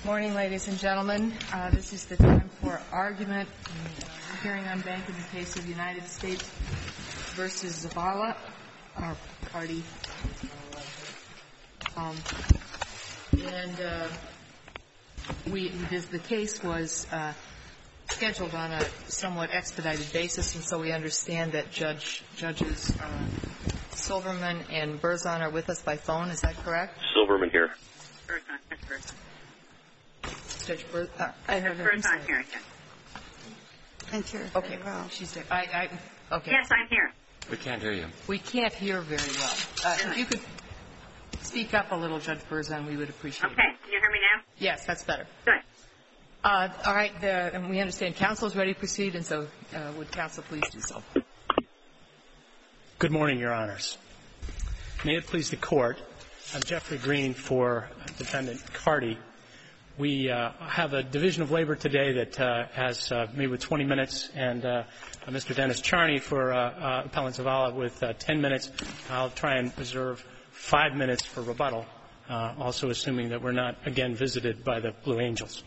Morning, ladies and gentlemen. This is the time for argument in the hearing on bank in the case of United States v. Zavala, our party. The case was scheduled on a somewhat expedited basis, and so we understand that Judges Silverman and Berzon are with us by phone. Is that correct? Silverman here. Judge Berzon. I heard her. Berzon here. Can't hear. Okay. Well, she's there. Okay. Yes, I'm here. We can't hear you. We can't hear very well. If you could speak up a little, Judge Berzon, we would appreciate it. Okay. Can you hear me now? Yes, that's better. Good. All right. And we understand counsel is ready to proceed, and so would counsel please do so. Good morning, Your Honors. May it please the Court, I'm Jeffrey Green for Defendant Carty. We have a division of labor today that has me with 20 minutes and Mr. Dennis Charney for Appellant Zavala with 10 minutes. I'll try and reserve 5 minutes for rebuttal, also assuming that we're not again visited by the Blue Angels.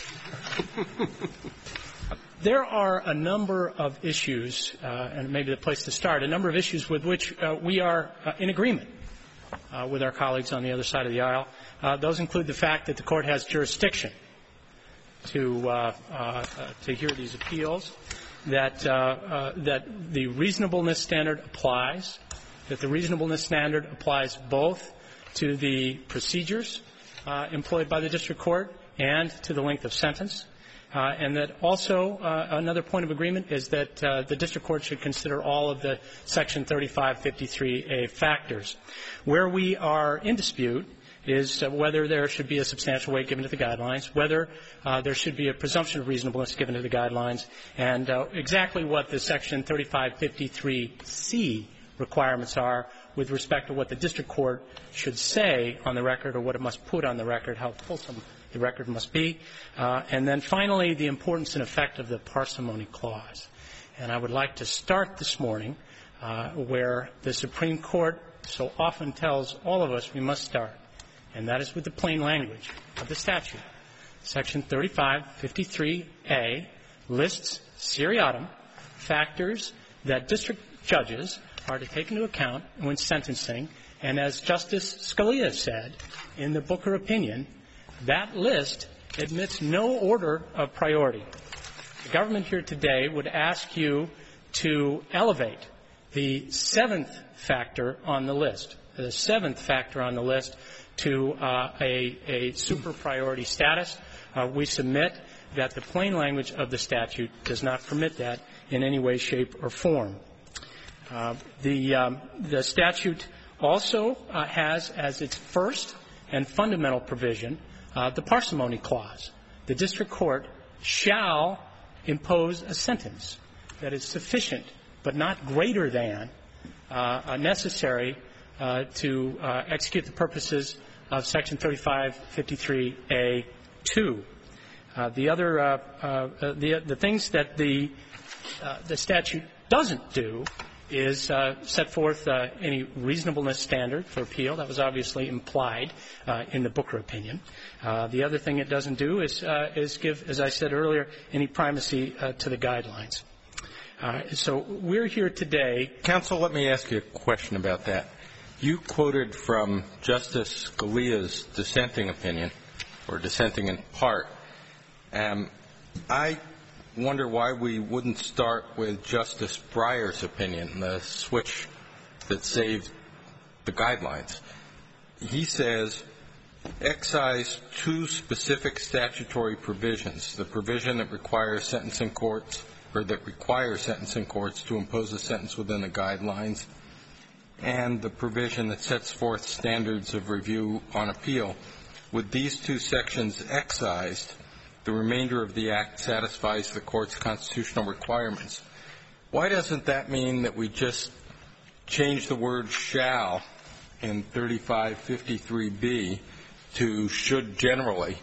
There are a number of issues, and maybe the place to start, a number of issues with which we are in agreement with our colleagues on the other side of the aisle. Those include the fact that the Court has jurisdiction to hear these appeals, that the reasonableness standard applies, that the reasonableness standard applies both to the procedures employed by the district court and to the length of sentence, and that also another point of agreement is that the district court should consider all of the Section 3553A factors. Where we are in dispute is whether there should be a substantial weight given to the guidelines, whether there should be a presumption of reasonableness given to the guidelines, and exactly what the Section 3553C requirements are with respect to what the district court should say on the record or what it must put on the record, how fulsome the record must be. And then finally, the importance and effect of the parsimony clause. And I would like to start this morning where the Supreme Court so often tells all of us we must start, and that is with the plain language of the statute. Section 3553A lists seriatim factors that district judges are to take into account when sentencing, and as Justice Scalia said in the Booker opinion, that list admits no order of priority. The government here today would ask you to elevate the seventh factor on the list, to a super priority status. We submit that the plain language of the statute does not permit that in any way, shape, or form. The statute also has as its first and fundamental provision the parsimony clause. The district court shall impose a sentence that is sufficient but not greater than necessary to execute the purposes of Section 3553A2. The things that the statute doesn't do is set forth any reasonableness standard for appeal. That was obviously implied in the Booker opinion. The other thing it doesn't do is give, as I said earlier, any primacy to the guidelines. So we're here today. Counsel, let me ask you a question about that. You quoted from Justice Scalia's dissenting opinion, or dissenting in part. I wonder why we wouldn't start with Justice Breyer's opinion, the switch that saved the guidelines. He says, excise two specific statutory provisions, the provision that requires sentencing courts to impose a sentence within the guidelines, and the provision that sets forth standards of review on appeal. With these two sections excised, the remainder of the Act satisfies the Court's constitutional requirements. Why doesn't that mean that we just change the word shall in 3553B to should generally,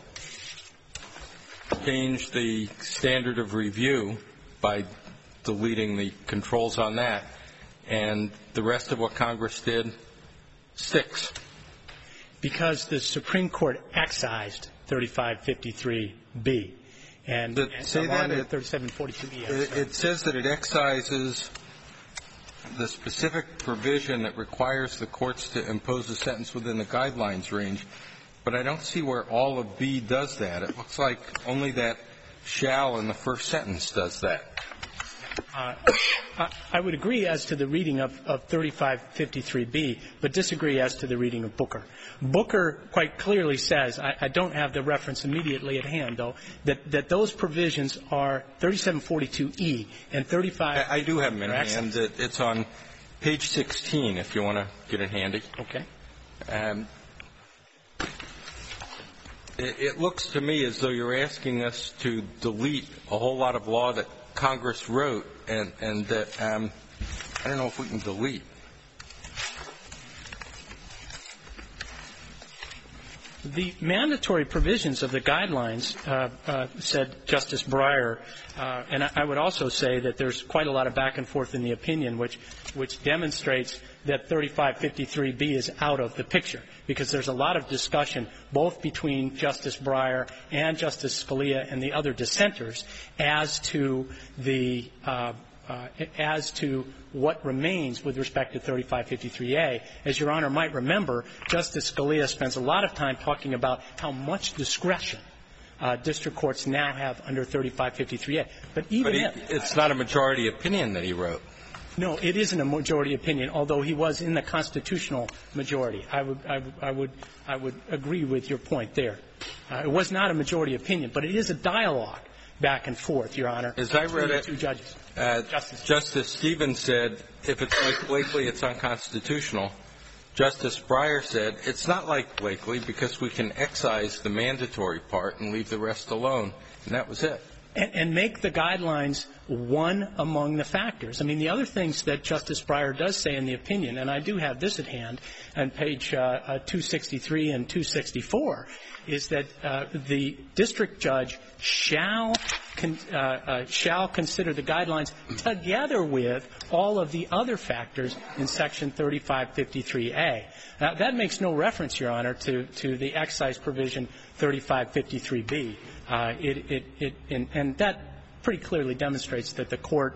change the standard of review by deleting the controls on that, and the rest of what Congress did sticks? Because the Supreme Court excised 3553B. And say that 3742E. It says that it excises the specific provision that requires the courts to impose a sentence within the guidelines range, but I don't see where all of B does that. It looks like only that shall in the first sentence does that. I would agree as to the reading of 3553B, but disagree as to the reading of Booker. Booker quite clearly says, I don't have the reference immediately at hand, though, that those provisions are 3742E and 35. I do have them in hand. It's on page 16, if you want to get it handy. Okay. It looks to me as though you're asking us to delete a whole lot of law that Congress wrote, and that I don't know if we can delete. The mandatory provisions of the guidelines, said Justice Breyer, and I would also say that there's quite a lot of back and forth in the opinion which demonstrates that 3553B is out of the picture, because there's a lot of discussion both between Justice Breyer and Justice Scalia and the other dissenters as to the as to what remains with respect to 3553A. As Your Honor might remember, Justice Scalia spends a lot of time talking about how much discretion district courts now have under 3553A. But it's not a majority opinion that he wrote. No, it isn't a majority opinion, although he was in the constitutional majority. I would agree with your point there. It was not a majority opinion, but it is a dialogue back and forth, Your Honor. As I read it, two judges. Justice Stevens said, if it's like Blakely, it's unconstitutional. Justice Breyer said, it's not like Blakely because we can excise the mandatory part and leave the rest alone. And that was it. And make the guidelines one among the factors. I mean, the other things that Justice Breyer does say in the opinion, and I do have this at hand on page 263 and 264, is that the district judge shall consider the guidelines together with all of the other factors in Section 3553A. Now, that makes no reference, Your Honor, to the excise provision 3553B. And that pretty clearly demonstrates that the Court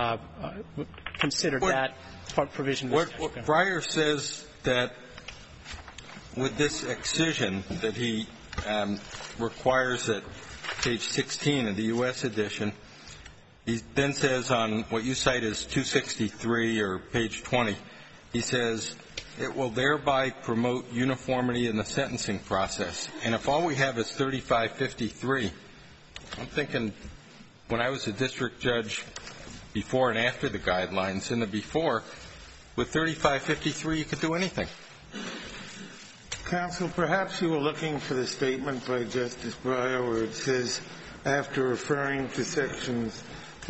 considered that provision. What Breyer says that with this excision that he requires at page 16 of the U.S. edition, he then says on what you cite as 263 or page 20, he says, it will thereby promote uniformity in the sentencing process. And if all we have is 3553, I'm thinking when I was a district judge before and after the guidelines, in the before, with 3553 you could do anything. Counsel, perhaps you were looking for the statement by Justice Breyer where it says, after referring to sections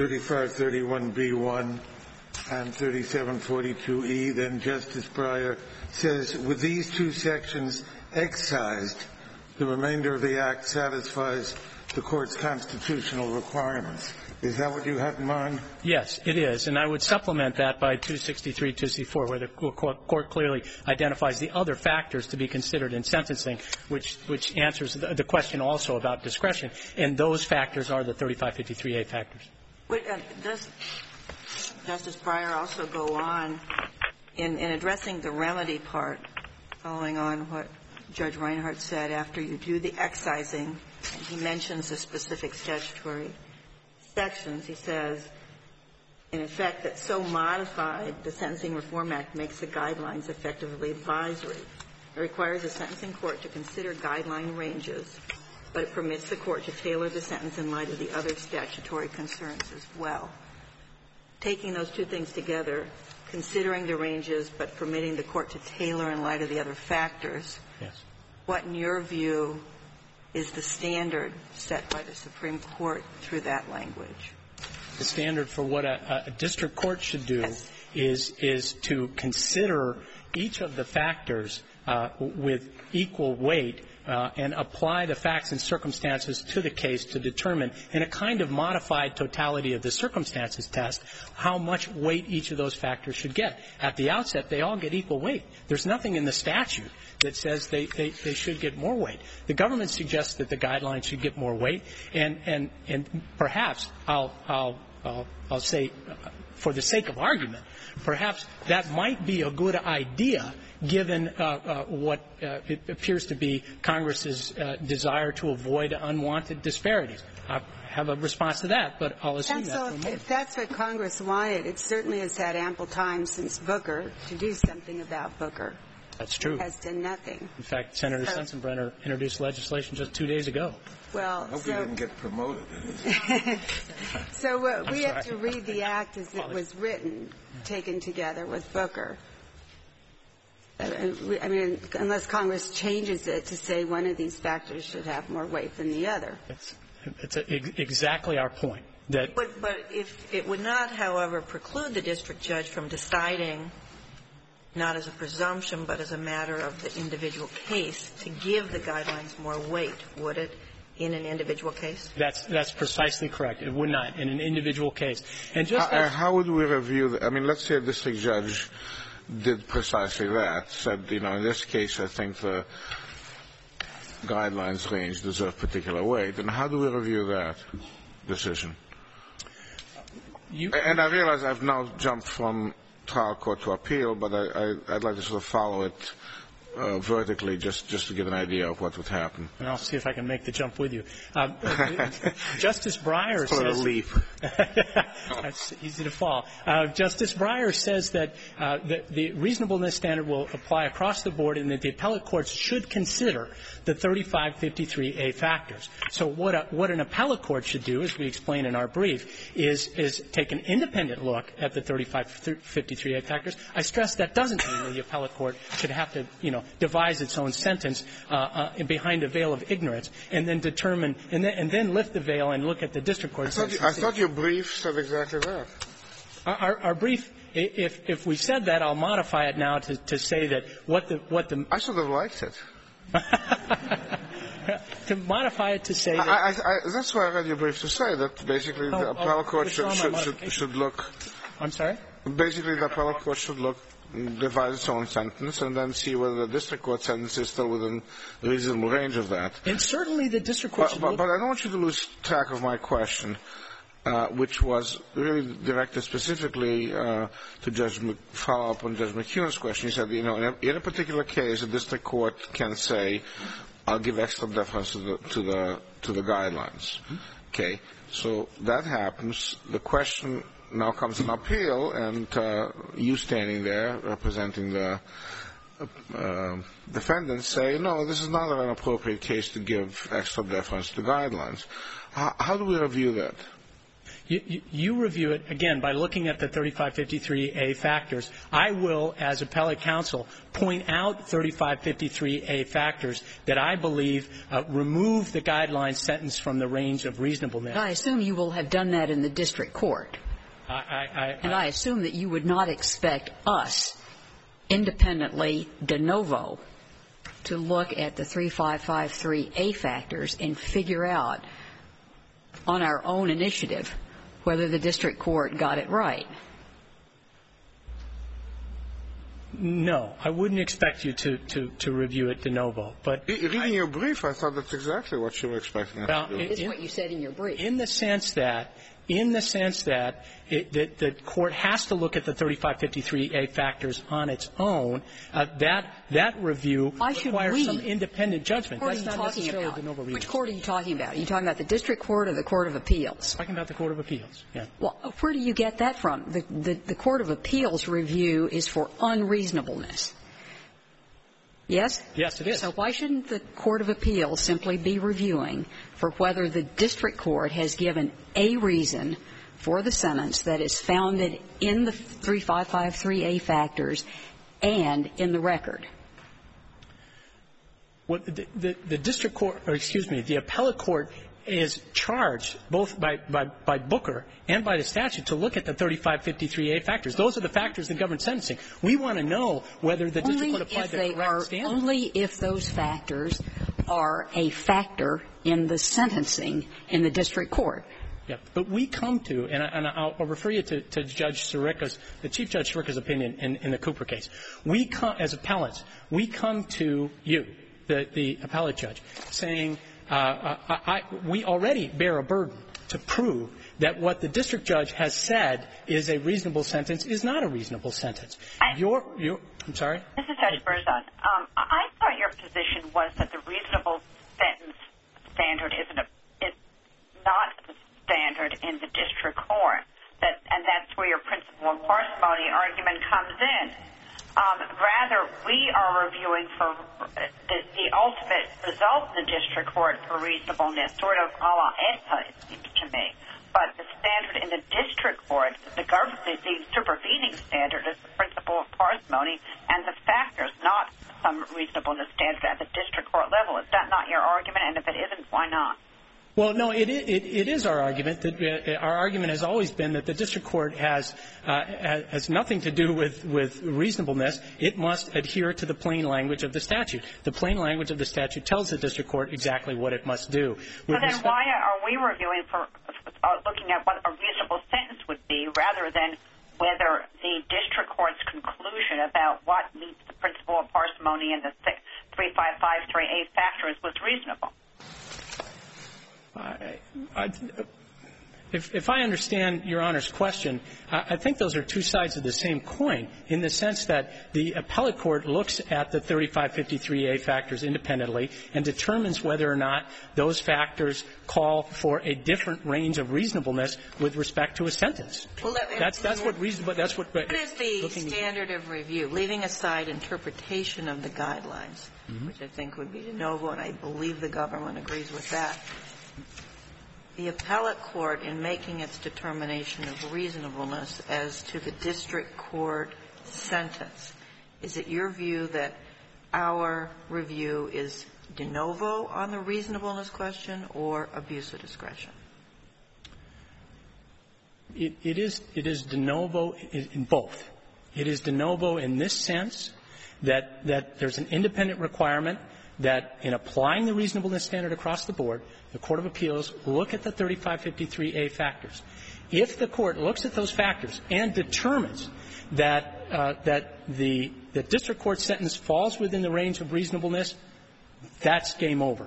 3531B1 and 3742E, then Justice Breyer says, with these two sections excised, the remainder of the Act satisfies the Court's constitutional requirements. Is that what you have in mind? Yes, it is. And I would supplement that by 263, 264, where the Court clearly identifies the other factors to be considered in sentencing, which answers the question also about discretion. And those factors are the 3553A factors. Does Justice Breyer also go on in addressing the remedy part, following on what Judge Reinhart said, after you do the excising, and he mentions the specific statutory sections, he says, in effect, that so modified, the Sentencing Reform Act makes the guidelines effectively advisory. It requires a sentencing court to consider guideline ranges, but it permits the court to tailor the sentence in light of the other statutory concerns as well. Taking those two things together, considering the ranges, but permitting the court to tailor in light of the other factors, yes. What, in your view, is the standard set by the Supreme Court through that language? The standard for what a district court should do yes. is to consider each of the factors with equal weight and apply the facts and circumstances to the case to determine, in a kind of modified totality of the circumstances test, how much weight each of those factors should get. At the outset, they all get equal weight. There's nothing in the statute that says they should get more weight. The government suggests that the guidelines should get more weight, and perhaps I'll say, for the sake of argument, perhaps that might be a good idea given what it appears to be Congress's desire to avoid unwanted disparities. I have a response to that, but I'll assume that for a moment. If that's what Congress wanted, it certainly has had ample time since Booker to do something about Booker. That's true. It has done nothing. In fact, Senator Sensenbrenner introduced legislation just 2 days ago. Well, I hope he didn't get promoted. So we have to read the act as it was written, taken together with Booker. I mean, unless Congress changes it to say one of these factors should have more weight than the other. It's exactly our point. But if it would not, however, preclude the district judge from deciding, not as a presumption, but as a matter of the individual case, to give the guidelines more weight, would it, in an individual case? That's precisely correct. It would not in an individual case. And just how would we review I mean, let's say a district judge did precisely that, said, you know, in this case, I think the guidelines range deserve particular weight. And how do we review that decision? And I realize I've now jumped from trial court to appeal, but I'd like to sort of follow it vertically just to get an idea of what would happen. And I'll see if I can make the jump with you. Justice Breyer says... For a leap. That's easy to fall. Justice Breyer says that the reasonableness standard will apply across the board and that the appellate courts should consider the 3553A factors. So what an appellate court should do, as we explain in our brief, is take an independent look at the 3553A factors. I stress that doesn't mean that the appellate court should have to, you know, devise its own sentence behind a veil of ignorance and then determine and then lift the veil and look at the district court. I thought your brief said exactly that. Our brief, if we said that, I'll modify it now to say that what the I sort of liked it. To modify it to say that that's why I read your brief, to say that basically the appellate court should look. I'm sorry? Basically, the appellate court should look, devise its own sentence, and then see whether the district court sentence is still within the reasonable range of that. And certainly the district court should look... But I don't want you to lose track of my question, which was really directed specifically to follow up on Judge McKeown's question. He said, you know, in a particular case, the district court can say, I'll give extra deference to the guidelines. Okay, so that happens. The question now comes an appeal, and you standing there representing the defendants say, no, this is not an appropriate case to give extra deference to guidelines. How do we review that? You review it, again, by looking at the 3553A factors. I will, as appellate counsel, point out 3553A factors that I believe remove the guideline sentence from the range of reasonableness. But I assume you will have done that in the district court. And I assume that you would not expect us, independently, de novo, to look at the 3553A factors and figure out, on our own initiative, whether the district court got it right. No, I wouldn't expect you to review it de novo. But reading your brief, I thought that's exactly what you were expecting us to do. It's what you said in your brief. In the sense that the court has to look at the 3553A factors on its own, that review requires some independent judgment. That's not necessarily de novo review. Which court are you talking about? Are you talking about the district court or the court of appeals? I'm talking about the court of appeals, yeah. Well, where do you get that from? The court of appeals review is for unreasonableness. Yes? Yes, it is. So why shouldn't the court of appeals simply be reviewing for whether the district court has given a reason for the sentence that is founded in the 3553A factors and in the record? What the district court, or excuse me, the appellate court is charged both by Booker and by the statute to look at the 3553A factors. Those are the factors that govern sentencing. We want to know whether the district court applied the correct standard. Only if those factors are a factor in the sentencing in the district court. Yeah, but we come to, and I'll refer you to Judge Sirica's, the Chief Judge Sirica's opinion in the Cooper case. We come, as appellants, we come to you, the appellate judge, saying, we already bear a burden to prove that what the district judge has said is a reasonable sentence is not a reasonable sentence. I'm sorry? This is Judge Berzon. I thought your position was that the reasonable sentence standard is not the standard in the district court, and that's where your principle of parsimony argument comes in. Rather, we are reviewing for the ultimate result in the district court for reasonableness, sort of a la EDPA, it seems to me. But the standard in the district court, the supervening standard is the principle of parsimony and the factors, not some reasonableness standard at the district court level. Is that not your argument? And if it isn't, why not? Well, no, it is our argument. Our argument has always been that the district court has nothing to do with reasonableness. It must adhere to the plain language of the statute. The plain language of the statute tells the district court exactly what it must do. So then why are we reviewing for looking at what a reasonable sentence would be rather than whether the district court's conclusion about what meets the principle of parsimony and the 3553A factors was reasonable? If I understand Your Honor's question, I think those are two sides of the same coin in the sense that the appellate court looks at the 3553A factors independently and determines whether or not those factors call for a different range of reasonableness with respect to a sentence. Well, that's what reasonable. That's what. What is the standard of review, leaving aside interpretation of the guidelines, which I think would be de novo, and I believe the government agrees with that. The appellate court, in making its determination of reasonableness as to the district court sentence, is it your view that our review is de novo on the reasonableness question or abuse of discretion? It is de novo in both. It is de novo in this sense that there's an independent requirement that in applying the reasonableness standard across the board, the Court of Appeals look at the 3553A factors. If the Court looks at those factors and determines that the district court sentence falls within the range of reasonableness, that's game over.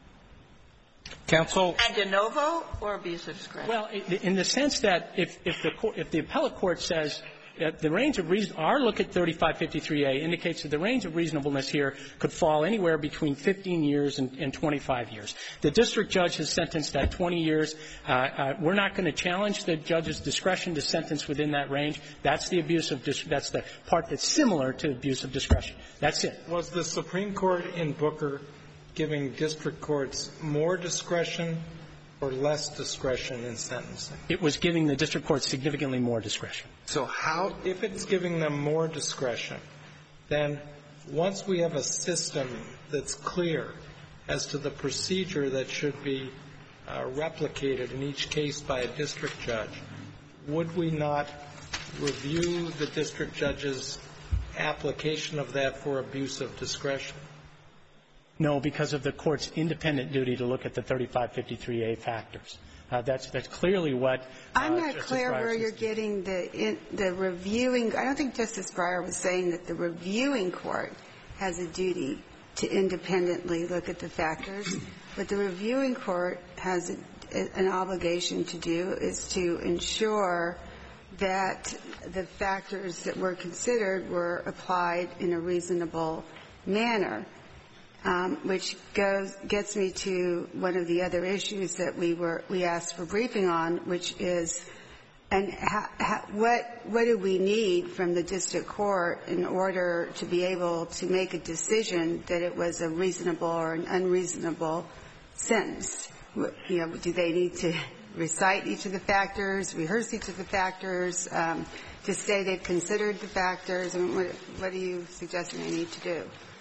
Counsel? And de novo or abuse of discretion? Well, in the sense that if the appellate court says the range of our look at 3553A indicates that the range of reasonableness here could fall anywhere between 15 years and 25 years. The district judge has sentenced at 20 years. We're not going to challenge the judge's discretion to sentence within that range. That's the abuse of that's the part that's similar to abuse of discretion. That's it. Was the Supreme Court in Booker giving district courts more discretion or less discretion in sentencing? It was giving the district court significantly more discretion. So how, if it's giving them more discretion, then once we have a system that's clear as to the procedure that should be replicated in each case by a district judge, would we not review the district judge's application of that for abuse of discretion? No, because of the Court's independent duty to look at the 3553A factors. That's clearly what I'm not clear where you're getting the reviewing. I don't think Justice Breyer was saying that the reviewing court has a duty to independently look at the factors. What the reviewing court has an obligation to do is to ensure that the factors that were considered were applied in a reasonable manner. Which gets me to one of the other issues that we asked for briefing on, which is, and what do we need from the district court in order to be able to make a decision that it was a reasonable or an unreasonable sentence? You know, do they need to recite each of the factors, rehearse each of the factors, to say they've considered the factors? I mean, what are you suggesting they need to do?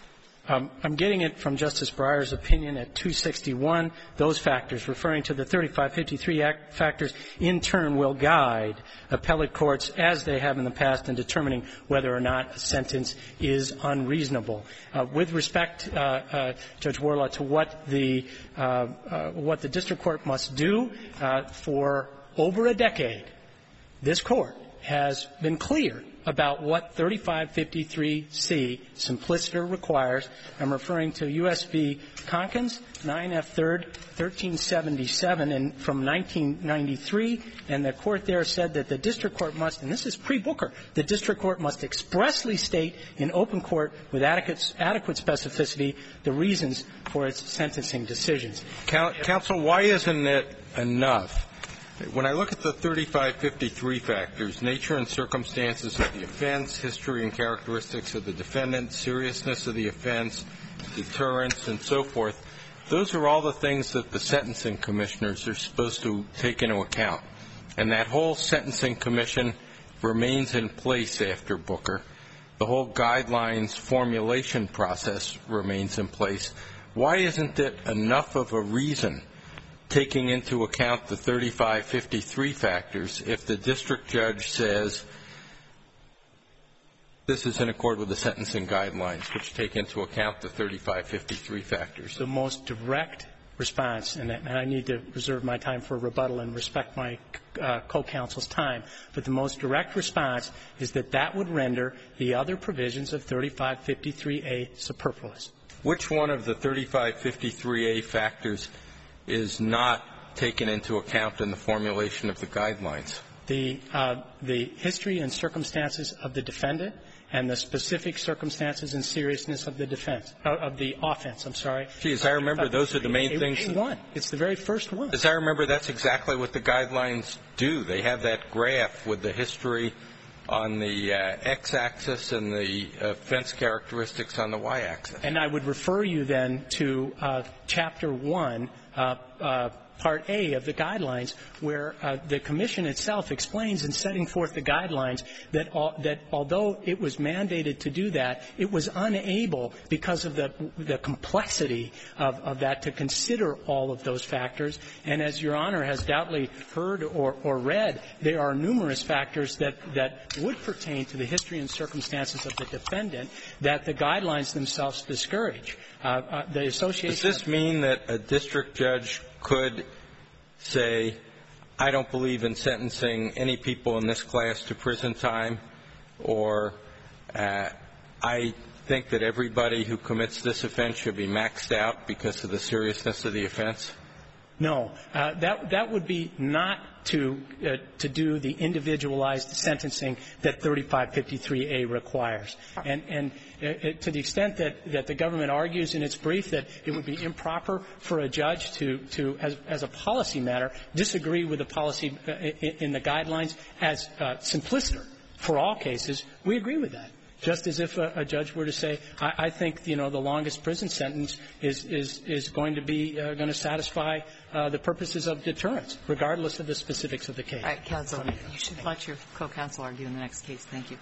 I'm getting it from Justice Breyer's opinion at 261. Those factors, referring to the 3553 Act factors, in turn will guide appellate courts, as they have in the past, in determining whether or not a sentence is unreasonable. With respect, Judge Worla, to what the district court must do, for over a decade, this Court has been clear about what 3553C simpliciter requires. I'm referring to U.S. v. Conkins, 9F 3rd, 1377, and from 1993. And the Court there said that the district court must, and this is pre-Booker, the district court must expressly state in open court with adequate specificity the reasons for its sentencing decisions. Counsel, why isn't it enough? When I look at the 3553 factors, nature and circumstances of the offense, history and characteristics of the defendant, seriousness of the offense, deterrence, and so forth, those are all the things that the sentencing commissioners are supposed to take into account. And that whole sentencing commission remains in place after Booker. The whole guidelines formulation process remains in place. Why isn't it enough of a reason, taking into account the 3553 factors, if the district judge says this is in accord with the sentencing guidelines, which take into account the 3553 factors? The most direct response, and I need to reserve my time for rebuttal and respect my co-counsel's time, but the most direct response is that that would render the other provisions of 3553A superfluous. Which one of the 3553A factors is not taken into account in the formulation of the guidelines? The history and circumstances of the defendant and the specific circumstances and seriousness of the defense, of the offense, I'm sorry. Gee, as I remember, those are the main things. It's the very first one. As I remember, that's exactly what the guidelines do. They have that graph with the history on the x-axis and the offense characteristics on the y-axis. And I would refer you then to Chapter 1, Part A of the guidelines, where the commission itself explains in setting forth the guidelines that although it was mandated to do that, it was unable, because of the complexity of that, to consider all of those factors. And as Your Honor has doubtly heard or read, there are numerous factors that would pertain to the history and circumstances of the defendant that the guidelines themselves discourage. The association. Does this mean that a district judge could say, I don't believe in sentencing any people in this class to prison time, or I think that everybody who commits this offense should be maxed out because of the seriousness of the offense? No. That would be not to do the individualized sentencing that 3553A requires. And to the extent that the government argues in its brief that it would be improper for a judge to as a policy matter, disagree with the policy in the guidelines as simpliciter for all cases, we agree with that. Just as if a judge were to say, I think, the longest prison sentence is going to be going to satisfy the purposes of deterrence, regardless of the specifics of the case. All right, counsel, you should let your co-counsel argue in the next case. Thank you.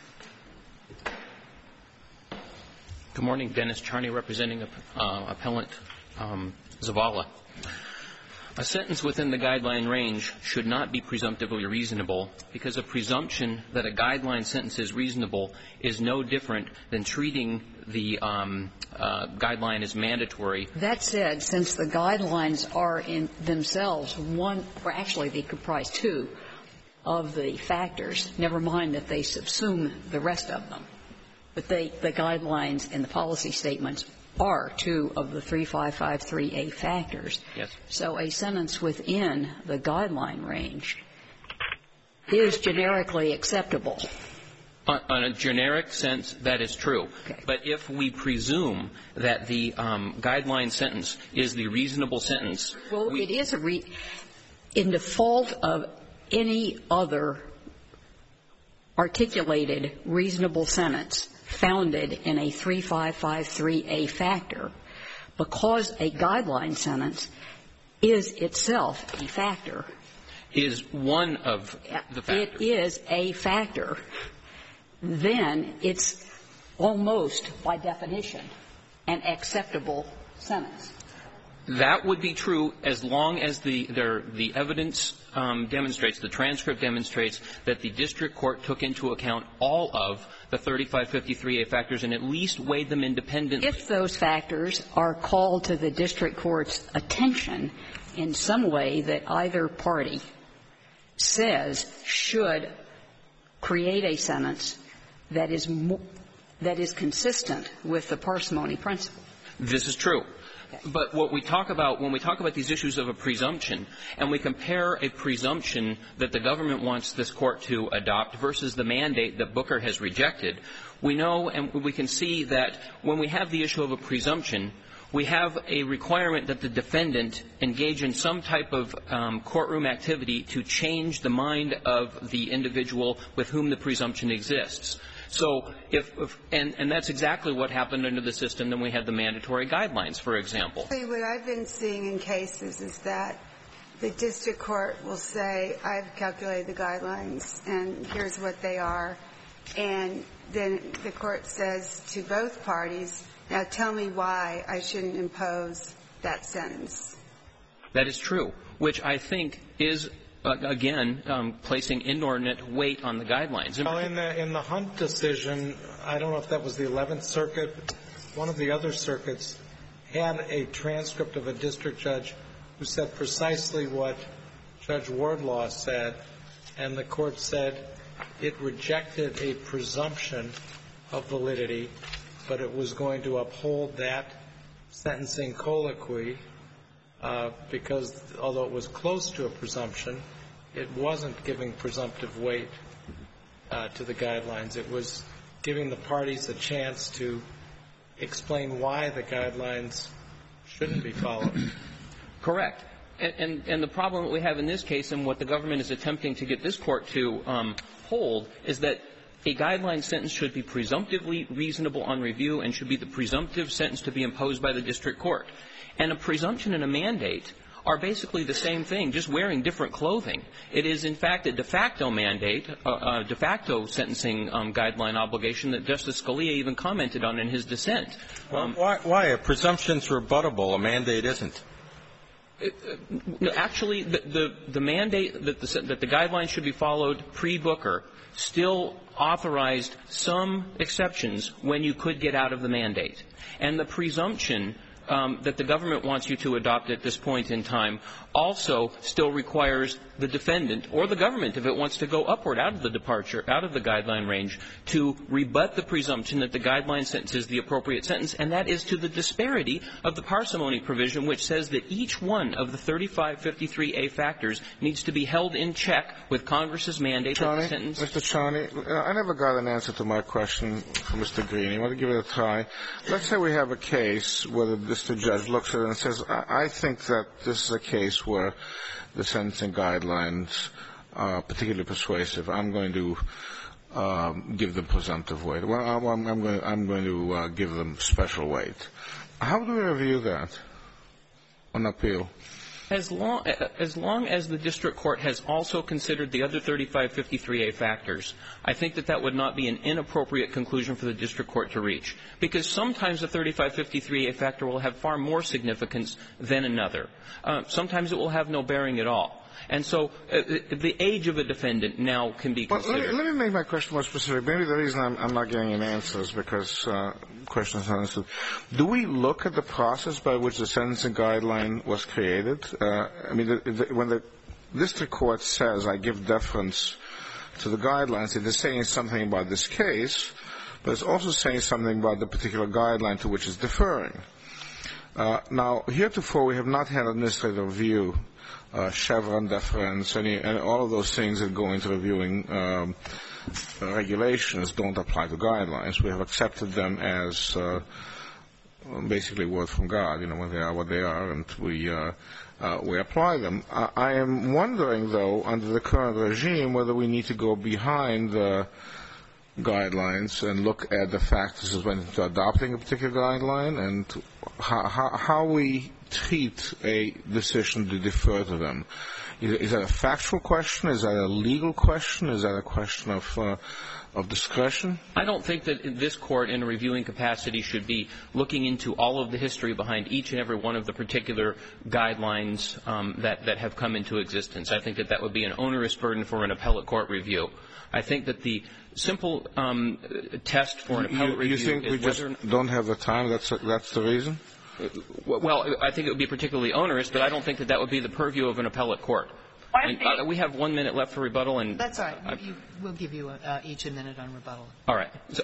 Good morning. Dennis Charney, representing appellant Zavala. A sentence within the guideline range should not be presumptively reasonable, because a presumption that a guideline sentence is reasonable is no different than treating the guideline as mandatory. That said, since the guidelines are in themselves one, or actually they comprise two of the factors, never mind that they subsume the rest of them, but the guidelines and the policy statements are two of the 3553A factors. Yes. So a sentence within the guideline range is generically acceptable. On a generic sense, that is true. Okay. But if we presume that the guideline sentence is the reasonable sentence, well, it is in default of any other articulated reasonable sentence founded in a 3553A factor, because a guideline sentence is itself a factor. Is one of the factors. It is a factor. Then it's almost, by definition, an acceptable sentence. That would be true as long as the evidence demonstrates, the transcript demonstrates that the district court took into account all of the 3553A factors and at least weighed them independently. If those factors are called to the district court's attention in some way that either party says should create a sentence that is consistent with the parsimony principle. This is true. But what we talk about, when we talk about these issues of a presumption, and we compare a presumption that the government wants this court to adopt versus the mandate that Booker has rejected, we know and we can see that when we have the issue of a presumption, we have a requirement that the defendant engage in some type of courtroom activity to change the mind of the individual with whom the presumption exists. So and that's exactly what happened under the system. Then we had the mandatory guidelines, for example. What I've been seeing in cases is that the district court will say, I've calculated the guidelines and here's what they are. And then the court says to both parties, now tell me why I shouldn't impose that sentence. That is true, which I think is again, placing inordinate weight on the guidelines. Well, in the Hunt decision, I don't know if that was the 11th Circuit, one of the other circuits had a transcript of a district judge who said precisely what Judge Wardlaw said, and the court said it rejected a presumption of validity, but it was going to uphold that sentencing colloquy because, although it was close to a presumption, it wasn't giving presumptive weight to the guidelines. It was giving the parties a chance to explain why the guidelines shouldn't be followed. Correct. And the problem that we have in this case, and what the government is attempting to get this court to hold, is that a guideline sentence should be presumptively reasonable on review and should be the presumptive sentence to be imposed by the district court. And a presumption and a mandate are basically the same thing, just wearing different clothing. It is, in fact, a de facto mandate, a de facto sentencing guideline obligation that Justice Scalia even commented on in his dissent. Well, why? A presumption's rebuttable. A mandate isn't. Actually, the mandate that the guidelines should be followed pre-Booker still authorized some exceptions when you could get out of the mandate. And the presumption that the government wants you to adopt at this point in time also still requires the defendant or the government, if it wants to go upward out of the departure, out of the guideline range, to rebut the presumption that the guideline sentence is the appropriate sentence, and that is to the disparity of the parsimony provision, which says that each one of the 3553A factors needs to be held in check with Congress's mandate that the sentence. Mr. Charney, I never got an answer to my question from Mr. Green. I want to give it a try. Let's say we have a case where the district judge looks at it and says, I think that this is a case where the sentencing guidelines are particularly persuasive. I'm going to give them presumptive weight. Well, I'm going to give them special weight. How do we review that on appeal? As long as the district court has also considered the other 3553A factors, I think that would not be an inappropriate conclusion for the district court to reach. Because sometimes the 3553A factor will have far more significance than another. Sometimes it will have no bearing at all. And so the age of a defendant now can be considered. Well, let me make my question more specific. Maybe the reason I'm not getting any answers because questions are answered. Do we look at the process by which the sentencing guideline was created? I mean, when the district court says, I give deference to the guidelines, it is saying something about this case, but it's also saying something about the particular guideline to which it's deferring. Now, heretofore, we have not had administrative review, Chevron deference, and all of those things that go into reviewing regulations don't apply to guidelines. We have accepted them as basically word from God, when they are what they are, and we apply them. I am wondering, though, under the current regime, whether we need to go behind the guidelines and look at the factors that went into adopting a particular guideline and how we treat a decision to defer to them? Is that a factual question? Is that a legal question? Is that a question of discretion? I don't think that this Court, in a reviewing capacity, should be looking into all of the history behind each and every one of the particular guidelines that have come into existence. I think that that would be an onerous burden for an appellate court review. I think that the simple test for an appellate review is whether... You think we just don't have the time? That's the reason? Well, I think it would be particularly onerous, but I don't think that that would be the purview of an appellate court. We have 1 minute left for rebuttal, and that's all right. We'll give you each a minute on rebuttal. All right. So,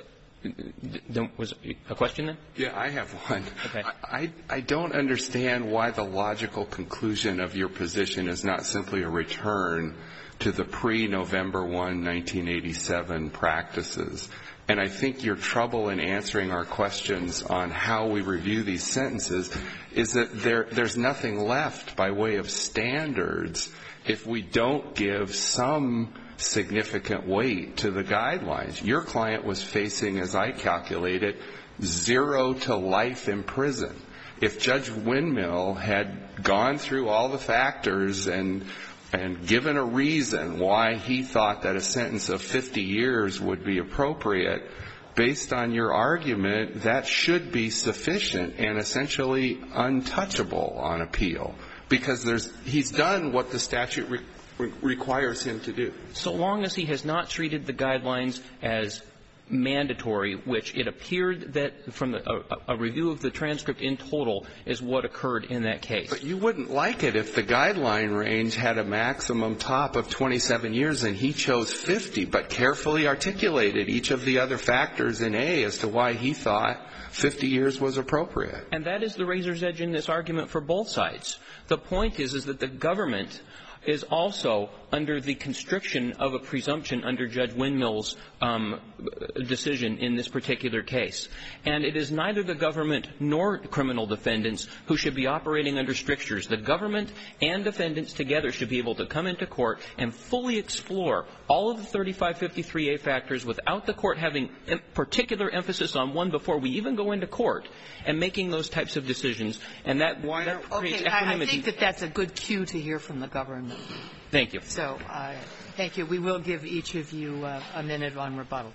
was a question then? Yeah, I have one. Okay. I don't understand why the logical conclusion of your position is not simply a return to the pre-November 1, 1987 practices. And I think your trouble in answering our questions on how we review these sentences is that there's nothing left by way of standards if we don't give some significant weight to the guidelines. Your client was facing, as I calculated, 0 to life in prison. If Judge Windmill had gone through all the factors and given a reason why he thought that a sentence of 50 years would be appropriate, based on your argument, that should be sufficient and essentially untouchable on appeal, because he's done what the statute requires him to do. So long as he has not treated the guidelines as mandatory, which it appeared that from a review of the transcript in total is what occurred in that case. But you wouldn't like it if the guideline range had a maximum top of 27 years and he chose 50, but carefully articulated each of the other factors in A as to why he thought 50 years was appropriate. And that is the razor's edge in this argument for both sides. The point is that the government is also under the constriction of a presumption under Judge Windmill's decision in this particular case. And it is neither the government nor criminal defendants who should be operating under strictures. The government and defendants together should be able to come into court and fully explore all of the 3553A factors without the court having particular emphasis on one before we even go into court and making those types of decisions. And that creates equanimity. I think that that's a good cue to hear from the government. Thank you. So, thank you. We will give each of you a minute on rebuttal.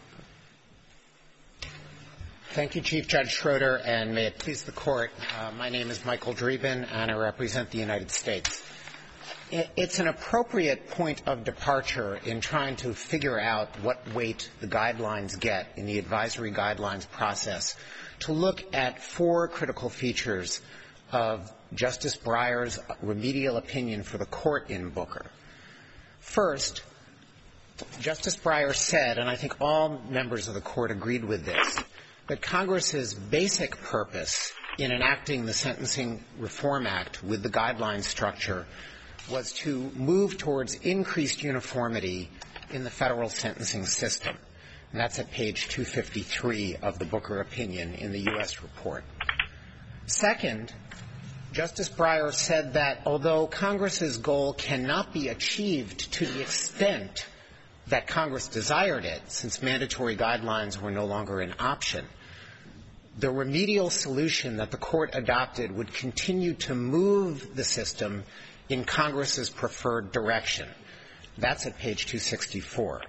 Thank you, Chief Judge Schroeder, and may it please the Court. My name is Michael Dreeben, and I represent the United States. It's an appropriate point of departure in trying to figure out what weight the guidelines get in the advisory guidelines process to look at 4 critical features of Justice Breyer's remedial opinion for the Court in Booker. First, Justice Breyer said, and I think all members of the Court agreed with this, that Congress's basic purpose in enacting the Sentencing Reform Act with the guideline structure was to move towards increased uniformity in the federal sentencing system. And that's at page 253 of the Booker opinion in the U.S. report. Second, Justice Breyer said that although Congress's goal cannot be achieved to the extent that Congress desired it, since mandatory guidelines were no longer an option, the remedial solution that the Court adopted would continue to move the system in Congress's preferred direction. That's at page 264.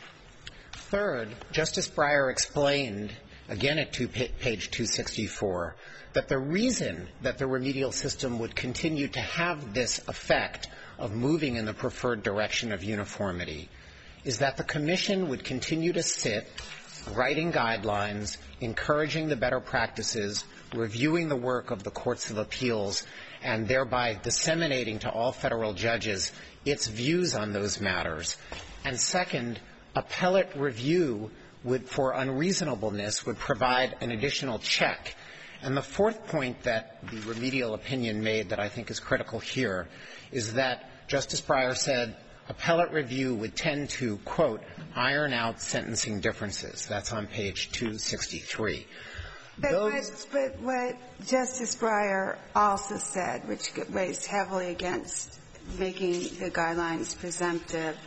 Third, Justice Breyer explained, again at page 264, that the reason that the remedial system would continue to have this effect of moving in the preferred direction of uniformity is that the Commission would continue to sit, writing guidelines, encouraging the better practices, reviewing the work of the courts of appeals, and thereby disseminating to all federal judges its views on those matters. And second, appellate review for unreasonableness would provide an additional check. And the fourth point that the remedial opinion made that I think is critical here is that Justice Breyer said appellate review would tend to, quote, iron out sentencing differences. That's on page 263. But what Justice Breyer also said, which weighs heavily against making the guidelines presumptive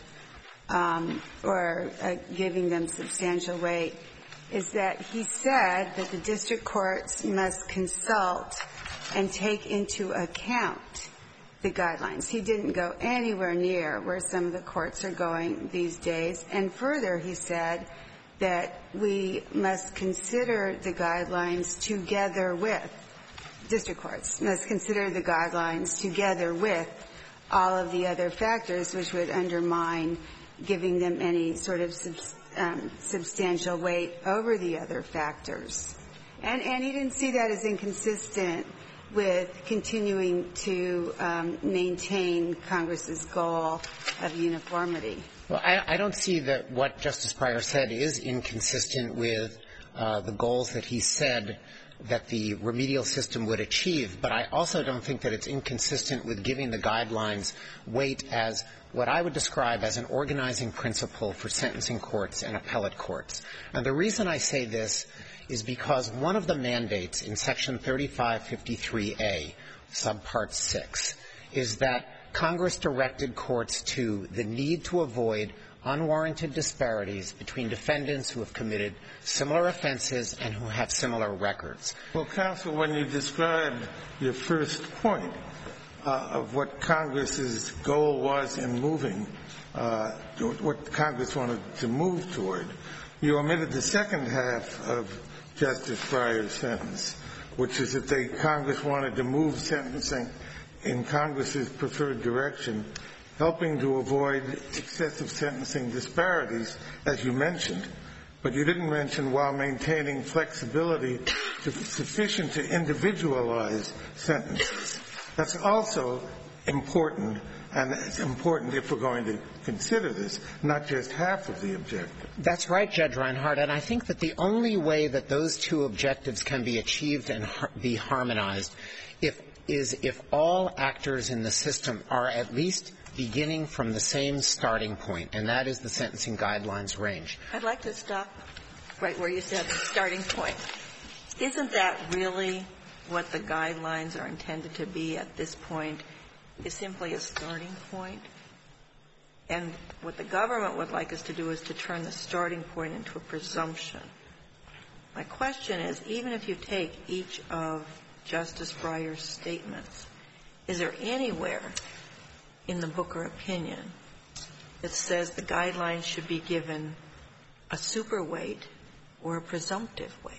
or giving them substantial weight, is that he said that the district courts must consult and take into account the guidelines. He didn't go anywhere near where some of the courts are going these days. And further, he said that we must consider the guidelines together with district courts, must consider the guidelines together with all of the other factors which would undermine giving them any sort of substantial weight over the other factors. And he didn't see that as inconsistent with continuing to maintain Congress's goal of uniformity. Well, I don't see that what Justice Breyer said is inconsistent with the goals that he said that the remedial system would achieve, but I also don't think that it's inconsistent with giving the guidelines weight as what I would describe as an organizing principle for sentencing courts and appellate courts. And the reason I say this is because one of the mandates in Section 3553A, subpart 6, is that Congress directed courts to the need to avoid unwarranted disparities between defendants who have committed similar offenses and who have similar records. Well, counsel, when you described your first point of what Congress's goal was in moving, what Congress wanted to move toward, you omitted the second half of Justice Breyer's sentence, which is that Congress wanted to move sentencing in Congress's preferred direction, helping to avoid excessive sentencing disparities, as you mentioned, but you didn't mention while maintaining flexibility sufficient to individualize sentences. That's also important, and it's important if we're going to consider this, not just half of the objective. That's right, Judge Reinhart, and I think that the only way that those two objectives can be achieved and be harmonized is if all actors in the system are at least beginning from the same starting point, and that is the sentencing guidelines range. I'd like to stop right where you said the starting point. Isn't that really what the guidelines are intended to be at this point, is simply a starting point? And what the government would like us to do is to turn the starting point into a presumption. My question is, even if you take each of Justice Breyer's statements, is there anywhere in the Booker opinion that says the guidelines should be given a super weight or a presumptive weight?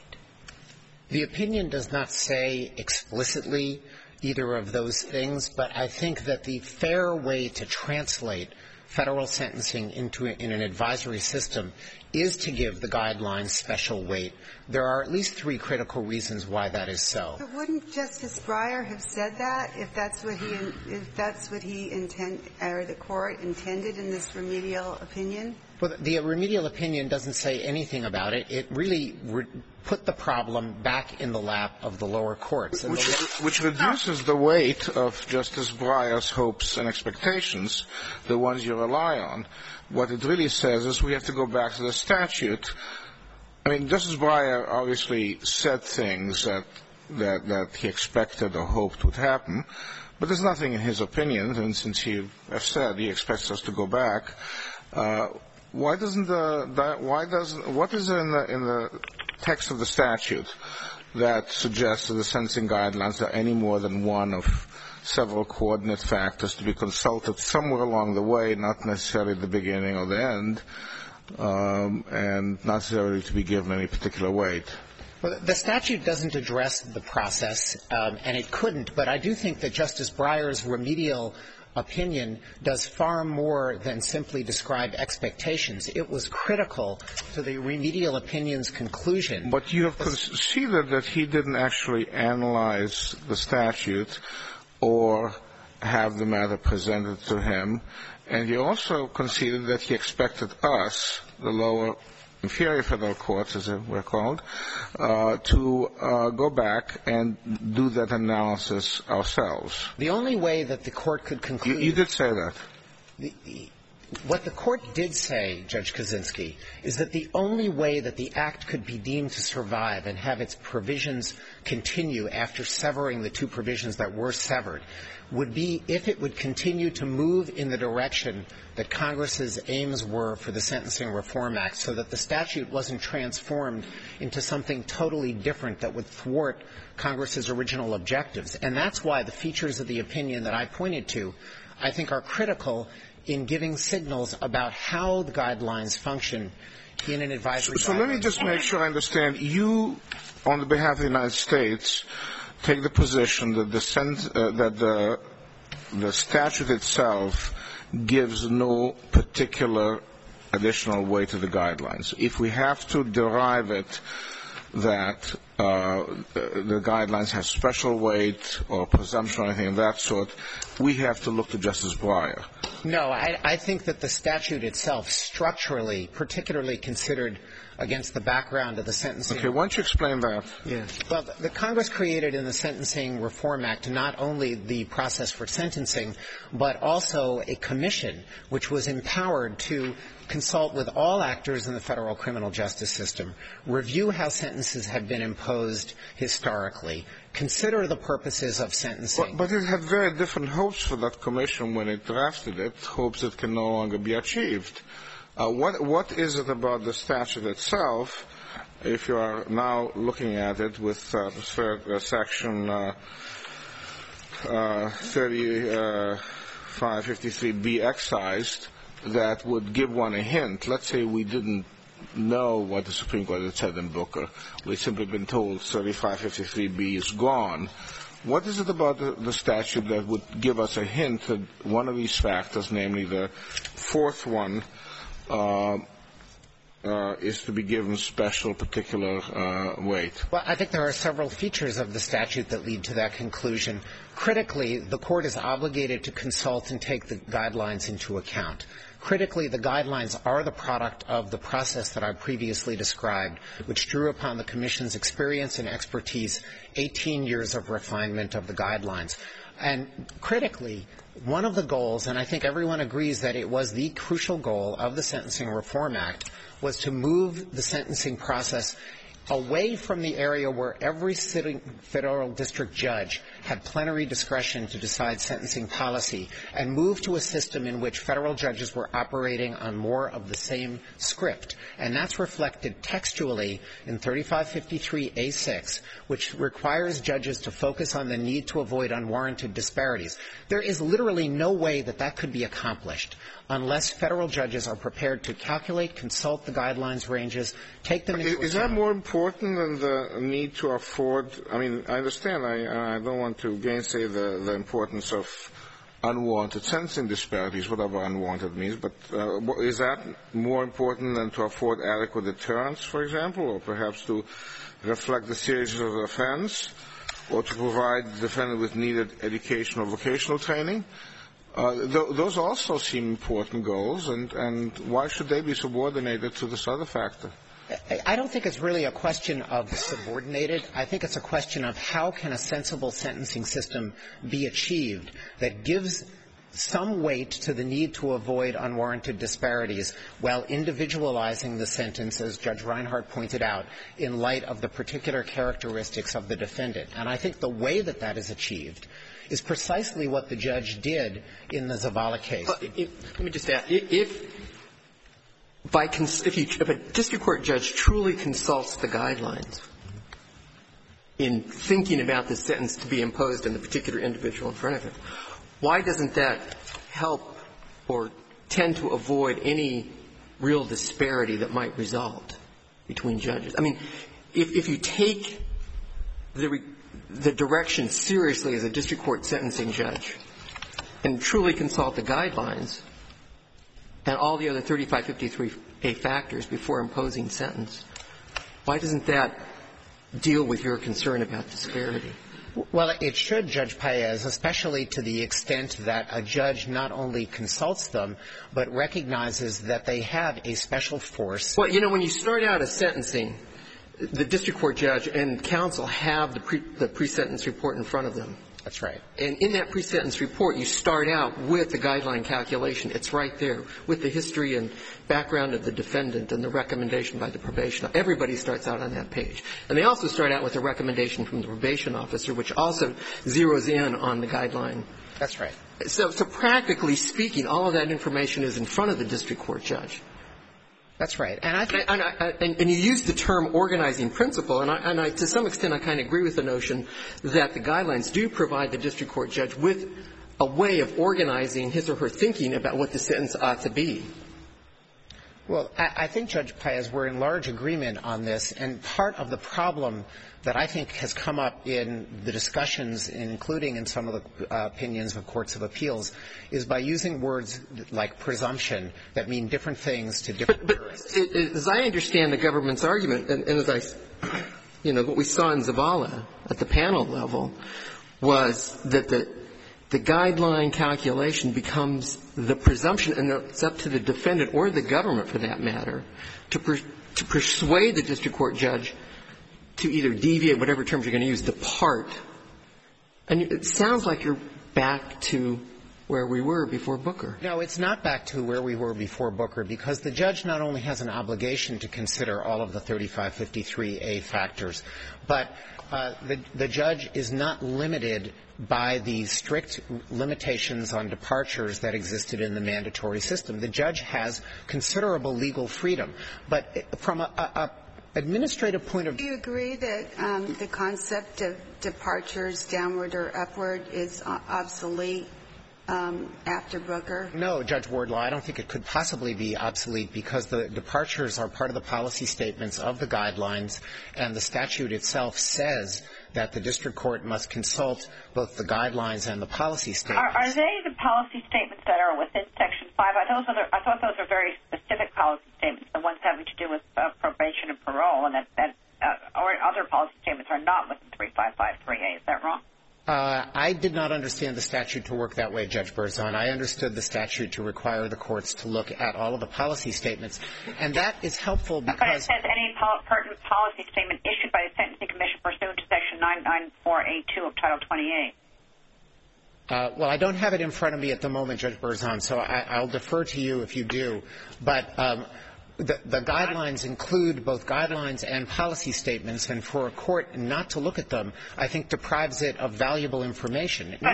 The opinion does not say explicitly either of those things, but I think that the fair way to translate federal sentencing in an advisory system is to give the guidelines special weight. There are at least three critical reasons why that is so. But wouldn't Justice Breyer have said that if that's what he intended, or the court intended in this remedial opinion? Well, the remedial opinion doesn't say anything about it. It really put the problem back in the lap of the lower courts. Which reduces the weight of Justice Breyer's hopes and expectations, the ones you rely on. What it really says is we have to go back to the statute. I mean, Justice Breyer obviously said things that he expected or hoped would happen, but there's nothing in his opinion, and since he has said he expects us to go back, what is in the text of the statute that suggests that the sentencing guidelines are any more than one of several coordinate factors to be consulted somewhere along the way, not necessarily at the beginning or the end, and not necessarily to be given any particular weight? Well, the statute doesn't address the process, and it couldn't, but I do think that Justice Breyer's remedial opinion does far more than simply describe expectations. It was critical to the remedial opinion's conclusion. But you have conceded that he didn't actually analyze the statute or have the matter presented to him, and he also conceded that he expected us, the lower inferior federal courts, as we're called, to go back and do that analysis ourselves. The only way that the court could conclude... You did say that. What the Court did say, Judge Kaczynski, is that the only way that the Act could be deemed to survive and have its provisions continue after severing the two provisions that were severed would be if it would continue to move in the direction that Congress's aims were for the Sentencing Reform Act, so that the statute wasn't transformed into something totally different that would thwart Congress's original objectives. And that's why the features of the opinion that I pointed to, I think, are critical in giving signals about how the guidelines function in an advisory guideline. So let me just make sure I understand. You, on the behalf of the United States, take the position that the statute itself gives no particular additional weight to the guidelines. If we have to derive it that the guidelines have special weight or presumption or anything of that sort, we have to look to Justice Breyer. No, I think that the statute itself structurally, particularly considered against the background of the sentencing. Okay, why don't you explain that? Yes. Well, the Congress created in the Sentencing Reform Act not only the process for sentencing, but also a commission which was empowered to consult with all actors in the federal criminal justice system, review how sentences have been imposed historically, consider the purposes of sentencing. But it had very different hopes for that commission when it drafted it, hopes that can no longer be achieved. What is it about the statute itself, if you are now looking at it with Section 3553B excised, that would give one a hint? Let's say we didn't know what the Supreme Court had said in Booker. We'd simply been told 3553B is gone. What is it about the statute that would give us a hint that one of these factors, namely the fourth one, is to be given special particular weight? Well, I think there are several features of the statute that lead to that conclusion. Critically, the Court is obligated to consult and take the guidelines into account. Critically, the guidelines are the product of the process that I previously described, which drew upon the Commission's experience and expertise, 18 years of refinement of the guidelines. And critically, one of the goals, and I think everyone agrees that it was the crucial goal of the Sentencing Reform Act, was to move the sentencing process away from the area where every sitting federal district judge had plenary discretion to decide sentencing policy and move to a system in which federal judges were operating on more of the same script. And that's reflected textually in 3553A6, which requires judges to focus on the need to avoid unwarranted disparities. There is literally no way that that could be accomplished unless federal judges are prepared to calculate, consult the guidelines ranges, take them into account. Is that more important than the need to afford? I mean, I understand. I don't want to gainsay the importance of unwarranted sentencing disparities, whatever unwarranted means, but is that more important than to afford adequate deterrence, for example, or perhaps to reflect the seriousness of the offense, or to provide the defendant with needed educational or vocational training? Those also seem important goals, and why should they be subordinated to this other factor? I don't think it's really a question of subordinated. I think it's a question of how can a sensible sentencing system be achieved that gives some weight to the need to avoid unwarranted disparities while individualizing the sentence, as Judge Reinhart pointed out, in light of the particular characteristics of the defendant. And I think the way that that is achieved is precisely what the judge did in the Zavala case. Let me just add, if a district court judge truly consults the guidelines in thinking about the sentence to be imposed on the particular individual in front of him, why doesn't that help or tend to avoid any real disparity that might result between judges? I mean, if you take the direction seriously as a district court sentencing judge and truly consult the guidelines and all the other 3553A factors before imposing sentence, why doesn't that deal with your concern about disparity? Well, it should, Judge Paez, especially to the extent that a judge not only consults them, but recognizes that they have a special force. Well, you know, when you start out a sentencing, the district court judge and counsel have the pre-sentence report in front of them. That's right. And in that pre-sentence report, you start out with the guideline calculation. It's right there with the history and background of the defendant and the recommendation by the probation. Everybody starts out on that page. And they also start out with a recommendation from the probation officer, which also zeroes in on the guideline. That's right. So practically speaking, all of that information is in front of the district court judge. That's right. And I think and you use the term organizing principle, and I to some extent I kind of agree with the notion that the guidelines do provide the district court judge with a way of organizing his or her thinking about what the sentence ought to be. Well, I think, Judge Paez, we're in large agreement on this, and part of the problem that I think has come up in the discussions, including in some of the opinions of courts of appeals, is by using words like presumption that mean different things to different jurists. But as I understand the government's argument, and as what we saw in Zavala at the panel level, was that the guideline calculation becomes the presumption, and it's up to the defendant or the government, for that matter, to persuade the district court judge to either deviate, whatever terms you're going to use, depart. And it sounds like you're back to where we were before Booker. No, it's not back to where we were before Booker, because the judge not only has an obligation to consider all of the 3553A factors, but the judge is not limited by the strict limitations on departures that existed in the mandatory system. The judge has considerable legal freedom. But from a administrative point of view. Do you agree that the concept of departures downward or upward is obsolete after Booker? No, Judge Wardlaw, I don't think it could possibly be obsolete, because the departures are part of the policy statements of the guidelines, and the statute itself says that the district court must consult both the guidelines and the policy statements. Are they the policy statements that are within Section 5? I thought those are very specific policy statements, the ones having to do with probation and parole, and that or other policy statements are not within 3553A. Is that wrong? I did not understand the statute to work that way, Judge Berzon. I understood the statute to require the courts to look at all of the policy statements, and that is helpful because... But it says any pertinent policy statement issued by the Sentencing Commission pursuant to Section 994A2 of Title 28. Well, I don't have it in front of me at the moment, Judge Berzon, so I'll defer to you if you do. But the guidelines include both guidelines and policy statements, and for a court not to look at them, I think deprives it of valuable information. But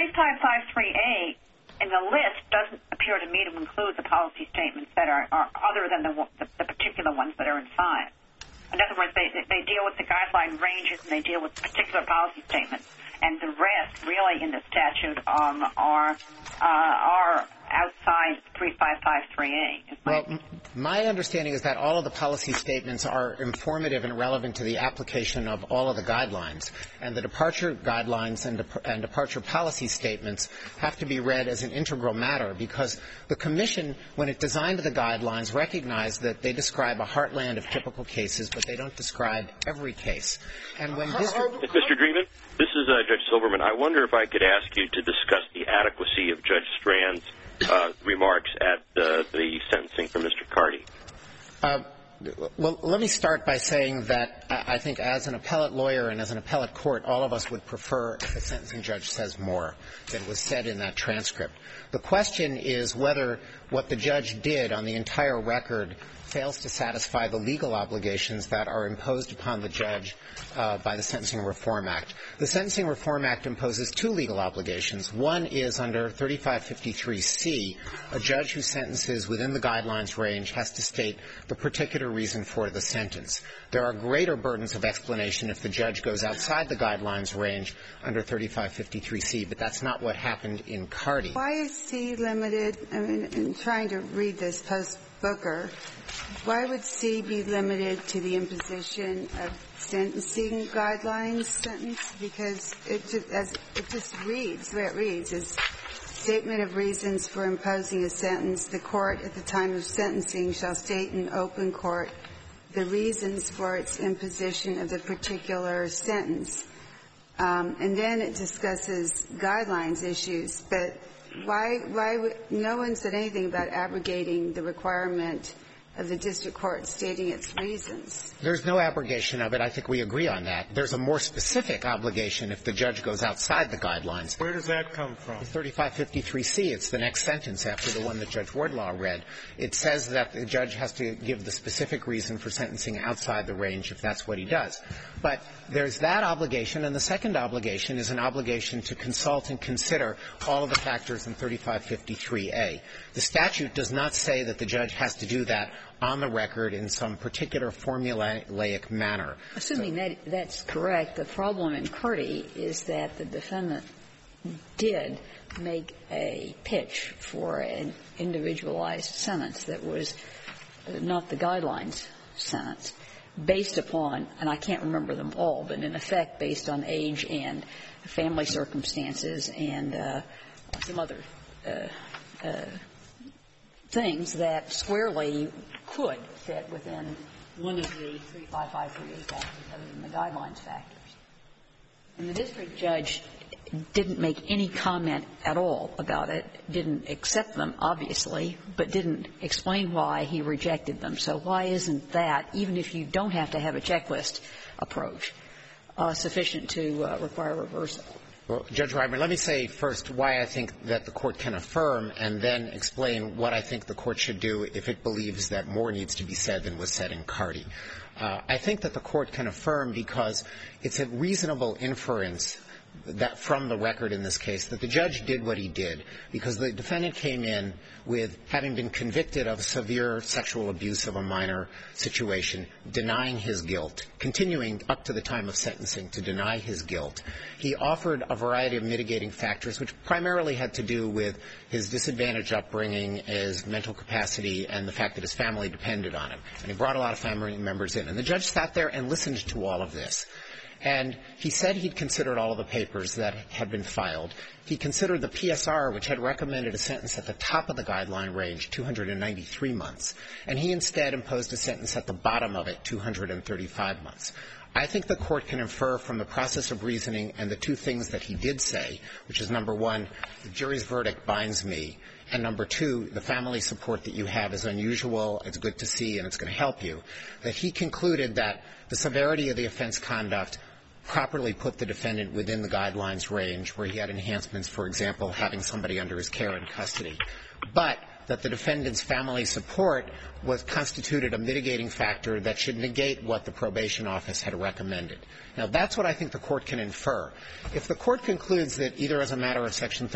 3553A in the list doesn't appear to me to include the policy statements that are other than the particular ones that are in 5. In other words, they deal with the guideline ranges and they deal with particular policy statements. And the rest, really, in the statute are outside 3553A. Well, my understanding is that all of the policy statements are informative and relevant to the application of all of the guidelines. And the departure guidelines and departure policy statements have to be read as an integral matter, because the Commission, when it designed the guidelines, recognized that they describe a heartland of typical cases, but they don't describe every case. And when Mr. Dreeben, this is Judge Silverman. I wonder if I could ask you to discuss the adequacy of Judge Strand's remarks at the sentencing for Mr. Carty. Well, let me start by saying that I think as an appellate lawyer and as an appellate court, all of us would prefer if the sentencing judge says more than was said in that transcript. The question is whether what the judge did on the entire record fails to satisfy the legal obligations that are imposed upon the judge by the Sentencing Reform Act. The Sentencing Reform Act imposes two legal obligations. One is under 3553C, a judge who sentences within the guidelines range has to state the particular reason for the sentence. There are greater burdens of explanation if the judge goes outside the guidelines range under 3553C, but that's not what happened in Carty. Why is C limited? I mean, in trying to read this post-Booker, why would C be limited to the imposition of sentencing guidelines sentence? Because it just reads, the way it reads is statement of reasons for imposing a sentence. The court at the time of sentencing shall state in open court the reasons for its imposition of the particular sentence. And then it discusses guidelines issues. But why would no one said anything about abrogating the requirement of the district court stating its reasons. There's no abrogation of it. I think we agree on that. There's a more specific obligation if the judge goes outside the guidelines. Where does that come from? 3553C. It's the next sentence after the one that Judge Wardlaw read. It says that the judge has to give the specific reason for sentencing outside the range if that's what he does. But there's that obligation, and the second obligation is an obligation to consult and consider all of the factors in 3553A. The statute does not say that the judge has to do that on the record in some particular formulaic manner. Assuming that that's correct, the problem in Curdy is that the defendant did make a pitch for an individualized sentence that was not the guidelines sentence, based upon, and I can't remember them all, but in effect based on age and family circumstances and some other things that squarely could fit within one of the 3553A factors other than the guidelines factors. And the district judge didn't make any comment at all about it, didn't accept them, obviously, but didn't explain why he rejected them. So why isn't that, even if you don't have to have a checklist approach, sufficient to require reversal? Well, Judge Reimer, let me say first why I think that the Court can affirm and then explain what I think the Court should do if it believes that more needs to be said than was said in Carty. I think that the Court can affirm because it's a reasonable inference that from the record in this case that the judge did what he did because the defendant came in with having been convicted of severe sexual abuse of a minor situation, denying his guilt, continuing up to the time of sentencing to deny his guilt. He offered a variety of mitigating factors, which primarily had to do with his disadvantaged upbringing, his mental capacity, and the fact that his family depended on him. And he brought a lot of family members in. And the judge sat there and listened to all of this. And he said he'd considered all of the papers that had been filed. He considered the PSR, which had recommended a sentence at the top of the guideline range, 293 months. And he instead imposed a sentence at the bottom of it, 235 months. I think the Court can infer from the process of reasoning and the two things that he did say, which is, number one, the jury's verdict binds me, and number two, the family support that you have is unusual, it's good to see, and it's going to help you, that he concluded that the severity of the offense conduct properly put the defendant within the guidelines range where he had enhancements, for example, having somebody under his care and custody, but that the defendant's family support was constituted a mitigating factor that should negate what the probation office had recommended. Now, that's what I think the Court can infer. If the Court concludes that either as a matter of Section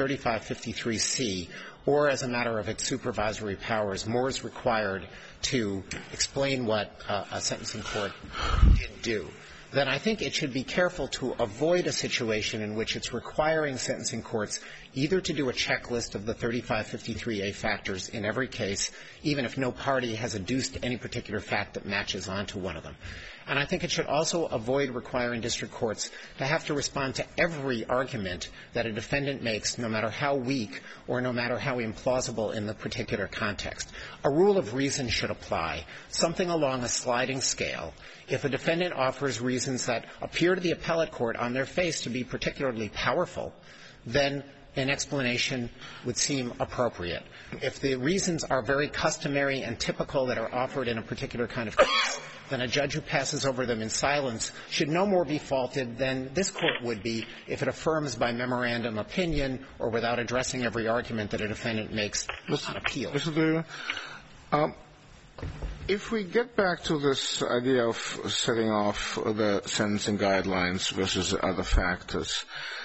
3553C or as a matter of its supervisory powers, more is required to explain what a sentencing court did do, then I think it should be careful to avoid a situation in which it's requiring sentencing courts either to do a checklist of the 3553A factors in every case, even if no party has adduced any particular fact that matches onto one of them. And I think it should also avoid requiring district courts to have to respond to every argument that a defendant makes, no matter how weak or no matter how implausible in the particular context. A rule of reason should apply, something along a sliding scale. If a defendant offers reasons that appear to the appellate court on their face to be particularly powerful, then an explanation would seem appropriate. If the reasons are very customary and typical that are offered in a particular kind of case, then a judge who passes over them in silence should no more be faulted than this Court would be if it affirms by memorandum opinion or without addressing every argument that a defendant makes on appeal. Mr. Dewey, if we get back to this idea of setting off the sentencing guidelines versus other factors,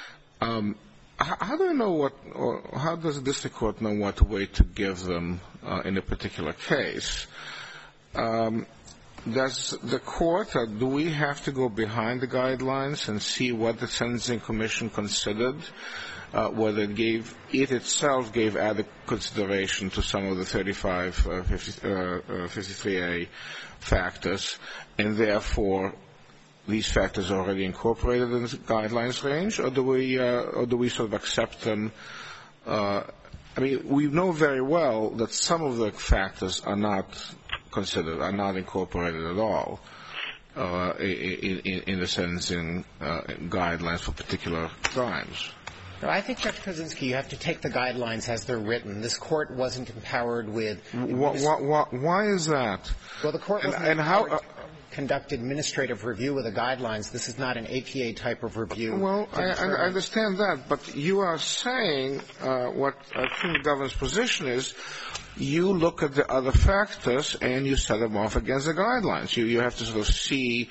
how do you know what, or how does the district court know what weight to give them in a particular case? Does the court, do we have to go behind the guidelines and see what the Sentencing Commission considered, whether it itself gave adequate consideration to some of the 3553A factors, and therefore these factors are already incorporated in the guidelines range, or do we sort of accept them? I mean, we know very well that some of the factors are not considered, are not incorporated at all in the sentencing guidelines for particular crimes. No, I think, Judge Kaczynski, you have to take the guidelines as they're written. This Court wasn't empowered with – Why is that? Well, the Court wasn't empowered to conduct administrative review of the guidelines. This is not an APA type of review. Well, I understand that, but you are saying what I think the government's position is, you look at the other factors and you set them off against the guidelines. You have to sort of see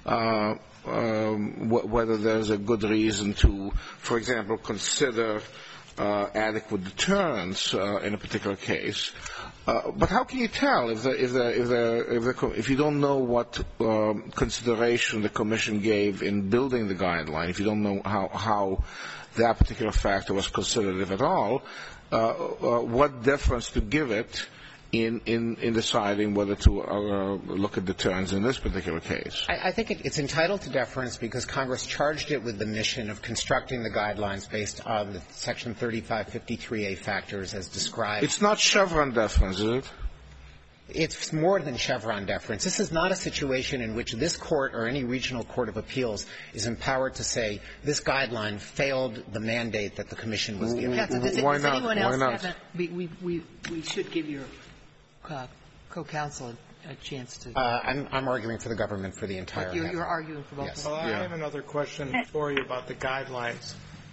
whether there's a good reason to, for example, consider adequate deterrence in a particular case. But how can you tell if you don't know what consideration the Commission gave in building the guideline, if you don't know how that particular factor was considered, if at all, what deference to give it in deciding whether to look at deterrence in this particular case? I think it's entitled to deference because Congress charged it with the mission of constructing the guidelines based on the Section 3553A factors as described. It's not Chevron deference, is it? It's more than Chevron deference. This is not a situation in which this Court or any regional court of appeals is empowered to say this guideline failed the mandate that the Commission was given. Why not? Why not? We should give your co-counsel a chance to. I'm arguing for the government for the entire. You're arguing for both. Yes. Well, I have another question for you about the guidelines.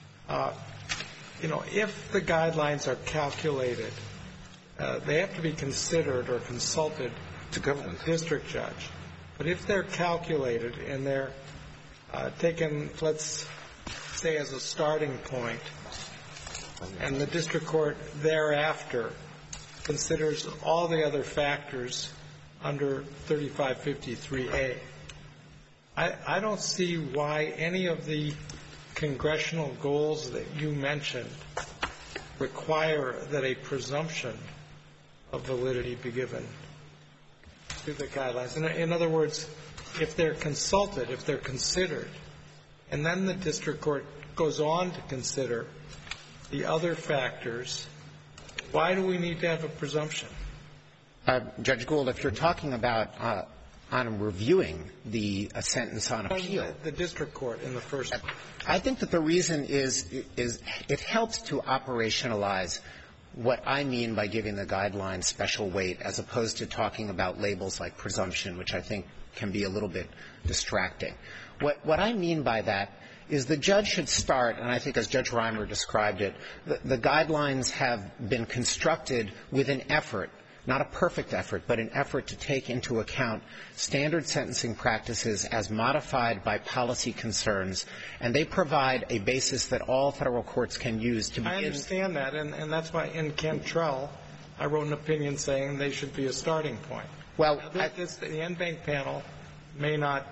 If the guidelines are calculated, they have to be considered or consulted to the district judge. But if they're calculated and they're taken, let's say, as a starting point, and the district court thereafter considers all the other factors under 3553A, I don't see why any of the congressional goals that you mentioned require that a presumption of validity be given to the guidelines. In other words, if they're consulted, if they're considered, and then the district court goes on to consider the other factors, why do we need to have a presumption? Judge Gould, if you're talking about on reviewing the sentence on appeal. The district court in the first. I think that the reason is it helps to operationalize what I mean by giving the guidelines special weight as opposed to talking about labels like presumption, which I think can be a little bit distracting. What I mean by that is the judge should start, and I think as Judge Reimer described it, the guidelines have been constructed with an effort, not a perfect effort, but an effort to take into account standard sentencing practices as modified by policy concerns, and they provide a basis that all federal courts can use to begin. I understand that, and that's why in Cantrell I wrote an opinion saying they should be a starting point. Well, the en banc panel may not,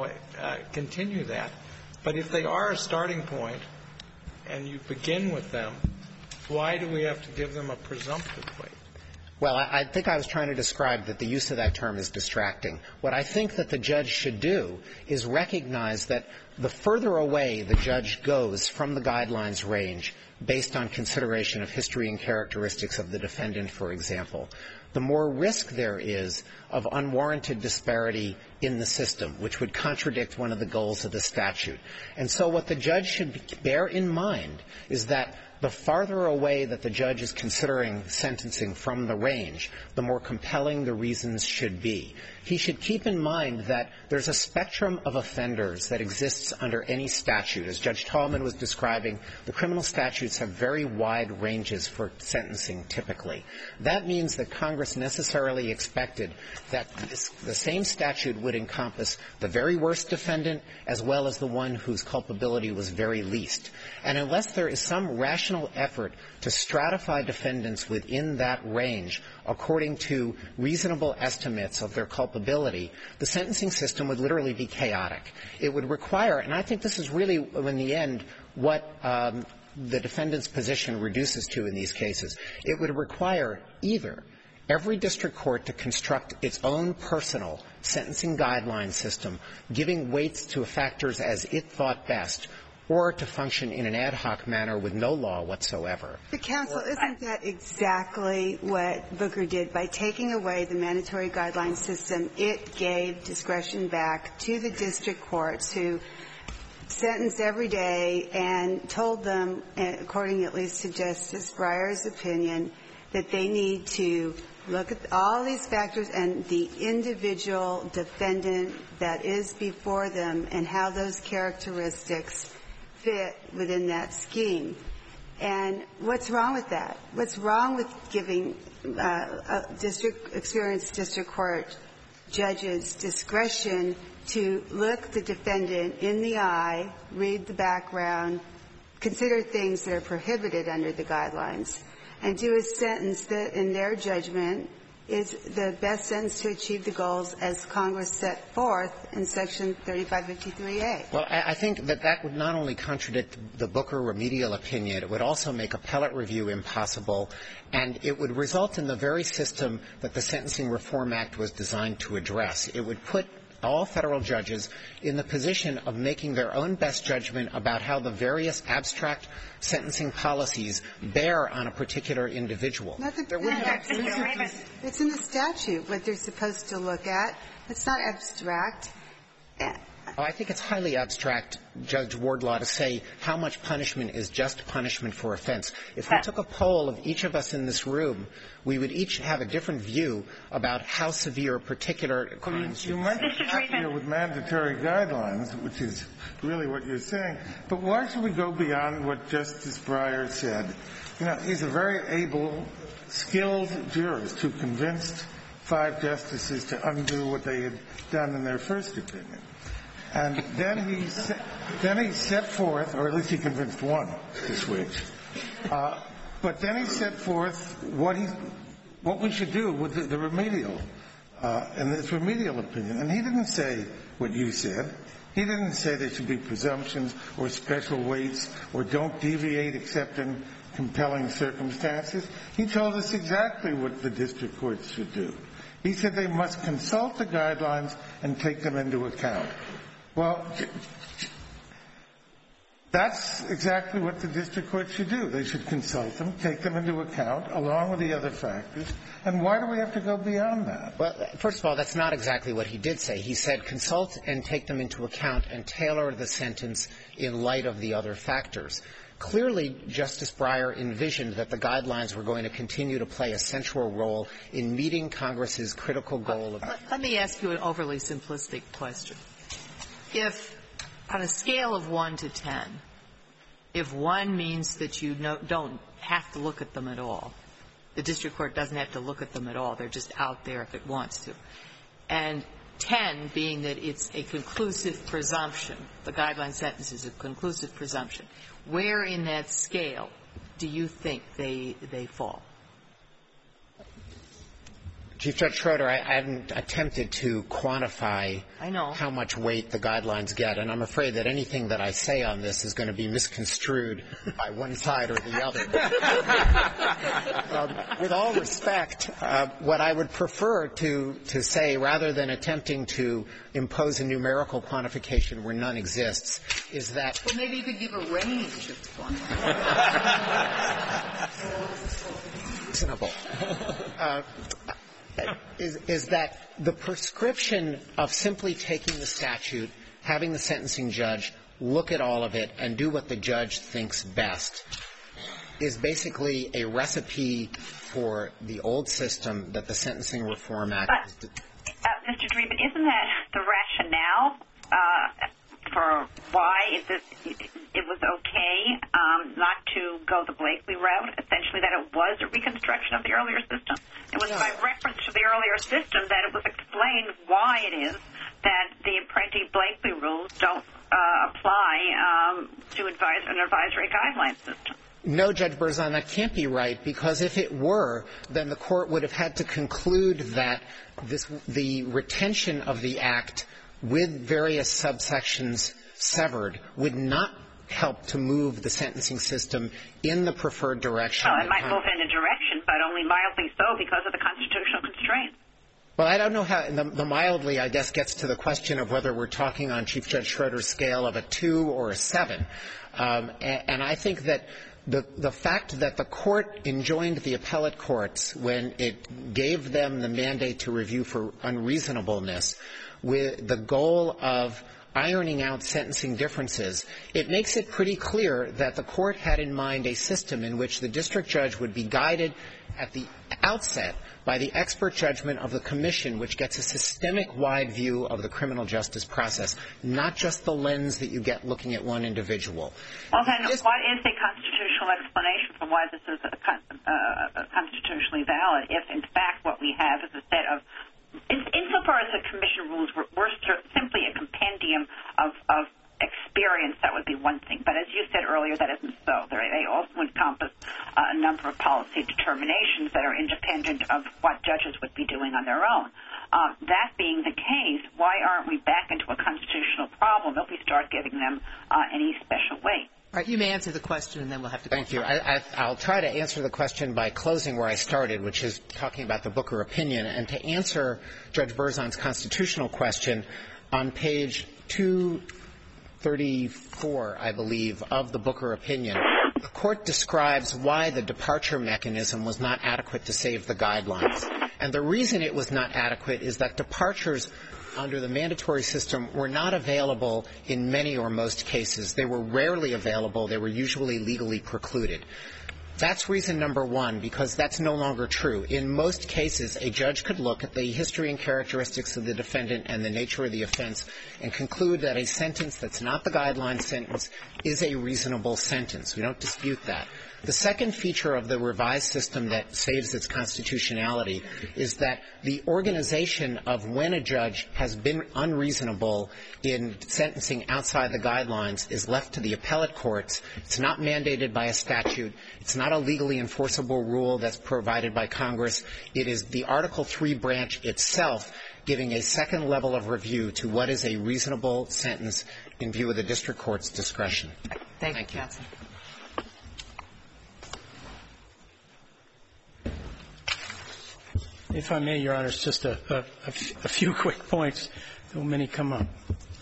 continue that, but if they are a starting point and you begin with them, why do we have to give them a presumptive weight? Well, I think I was trying to describe that the use of that term is distracting. What I think that the judge should do is recognize that the further away the judge goes from the guidelines range based on consideration of history and characteristics of the defendant, for example, the more risk there is of unwarranted disparity in the system, which would contradict one of the goals of the statute. And so what the judge should bear in mind is that the farther away that the judge is considering sentencing from the range, the more compelling the reasons should be. He should keep in mind that there's a spectrum of offenders that exists under any statute. As Judge Tallman was describing, the criminal statutes have very wide ranges for sentencing typically. That means that Congress necessarily expected that the same statute would encompass the very worst defendant as well as the one whose culpability was very least. And unless there is some rational effort to stratify defendants within that range according to reasonable estimates of their culpability, the sentencing system would literally be chaotic. It would require, and I think this is really, in the end, what the defendant's position reduces to in these cases. It would require either every district court to construct its own personal sentencing guideline system, giving weights to factors as it thought best, or to function in an ad hoc manner with no law whatsoever. But, counsel, isn't that exactly what Booker did? By taking away the mandatory guideline system, it gave discretion back to the district courts who sentence every day and told them, according at least to Justice Breyer's opinion, that they need to look at all these factors and the individual defendant that is before them and how those characteristics fit within that scheme. And what's wrong with that? What's wrong with giving experienced district court judges discretion to look the defendant in the eye, read the background, consider things that are prohibited under the guidelines, and do a sentence that, in their judgment, is the best sentence to achieve the goals as Congress set forth in Section 3553A? Well, I think that that would not only contradict the Booker remedial opinion, it would also make appellate review impossible, and it would result in the very system that the Sentencing Reform Act was designed to address. It would put all federal judges in the position of making their own best judgment about how the various abstract sentencing policies bear on a particular individual. It's in the statute what they're supposed to look at. It's not abstract. Oh, I think it's highly abstract, Judge Wardlaw, to say how much punishment is just punishment for offense. If we took a poll of each of us in this room, we would each have a different view about how severe particular crimes. You might be happier with mandatory guidelines, which is really what you're saying. But why should we go beyond what Justice Breyer said? You know, he's a very able, skilled jurist who convinced 5 justices to undo what they had done in their first opinion. And then he set forth, or at least he convinced one to switch. But then he set forth what we should do with the remedial, in this remedial opinion. And he didn't say what you said. He didn't say there should be presumptions or special weights or don't deviate except in compelling circumstances. He told us exactly what the district courts should do. He said they must consult the guidelines and take them into account. Well, that's exactly what the district court should do. They should consult them, take them into account, along with the other factors. And why do we have to go beyond that? Well, first of all, that's not exactly what he did say. He said consult and take them into account and tailor the sentence in light of the other factors. Clearly, Justice Breyer envisioned that the guidelines were going to continue to play a central role in meeting Congress's critical goal of... Let me ask you an overly simplistic question. If, on a scale of 1 to 10, if 1 means that you don't have to look at them at all, the district court doesn't have to look at them at all, they're just out there if it wants to, and 10 being that it's a conclusive presumption, the guideline sentence is a conclusive presumption, where in that scale do you think they fall? Chief Judge Schroeder, I haven't attempted to quantify how much weight the guidelines get, and I'm afraid that anything that I say on this is going to be misconstrued by one side or the other. With all respect, what I would prefer to say, rather than attempting to impose a numerical quantification where none exists, is that... Well, maybe you could give a range of quantification. Reasonable. Is that the prescription of simply taking the statute, having the sentencing judge look at all of it and do what the judge thinks best is basically a recipe for the old system that the Sentencing Reform Act is... Mr. Dreeben, isn't that the rationale for why it was okay not to go the Blakely route, essentially that it was a reconstruction of the earlier system? It was by reference to the earlier system that it was explained why it is that the Apprenti-Blakely rules don't apply to an advisory guideline system. No, Judge Berzon, that can't be right, because if it were, then the Court would have had to conclude that the retention of the Act with various subsections severed would not help to move the sentencing system in the preferred direction. Well, it might move in a direction, but only mildly so because of the constitutional constraints. Well, I don't know how the mildly, I guess, gets to the question of whether we're talking on Chief Judge Schroeder's scale of a 2 or a 7. And I think that the fact that the Court enjoined the appellate courts when it gave them the mandate to review for unreasonableness with the goal of ironing out sentencing differences, it makes it pretty clear that the Court had in mind a system in which the district judge would be guided at the outset by the expert judgment of the commission, which gets a systemic-wide view of the criminal justice process, not just the lens that you get looking at one individual. Well, then, what is the constitutional explanation for why this is constitutionally valid if, in fact, what we have is a set of insofar as the commission rules were simply a compendium of experience, that would be one thing. But as you said earlier, that isn't so. They also encompass a number of policy determinations that are independent of what judges would be doing on their own. That being the case, why aren't we back into a constitutional problem if we start giving them any special weight? All right, you may answer the question, and then we'll have to go. Thank you. I'll try to answer the question by closing where I started, which is talking about the Booker opinion. And to answer Judge Berzon's constitutional question, on page 234, I believe, of the Booker opinion, the Court describes why the departure mechanism was not adequate to save the guidelines. And the reason it was not adequate is that departures under the mandatory system were not available in many or most cases. They were rarely available. They were usually legally precluded. That's reason number one, because that's no longer true. In most cases, a judge could look at the history and characteristics of the defendant and the nature of the offense and conclude that a sentence that's not the guideline sentence is a reasonable sentence. We don't dispute that. The second feature of the revised system that saves its constitutionality is that the organization of when a judge has been unreasonable in sentencing outside the guidelines is left to the appellate courts. It's not mandated by a statute. It's not a legally enforceable rule that's provided by Congress. It is the Article III branch itself giving a second level of review to what is a reasonable sentence in view of the district court's discretion. Thank you, counsel. If I may, Your Honors, just a few quick points, though many come up.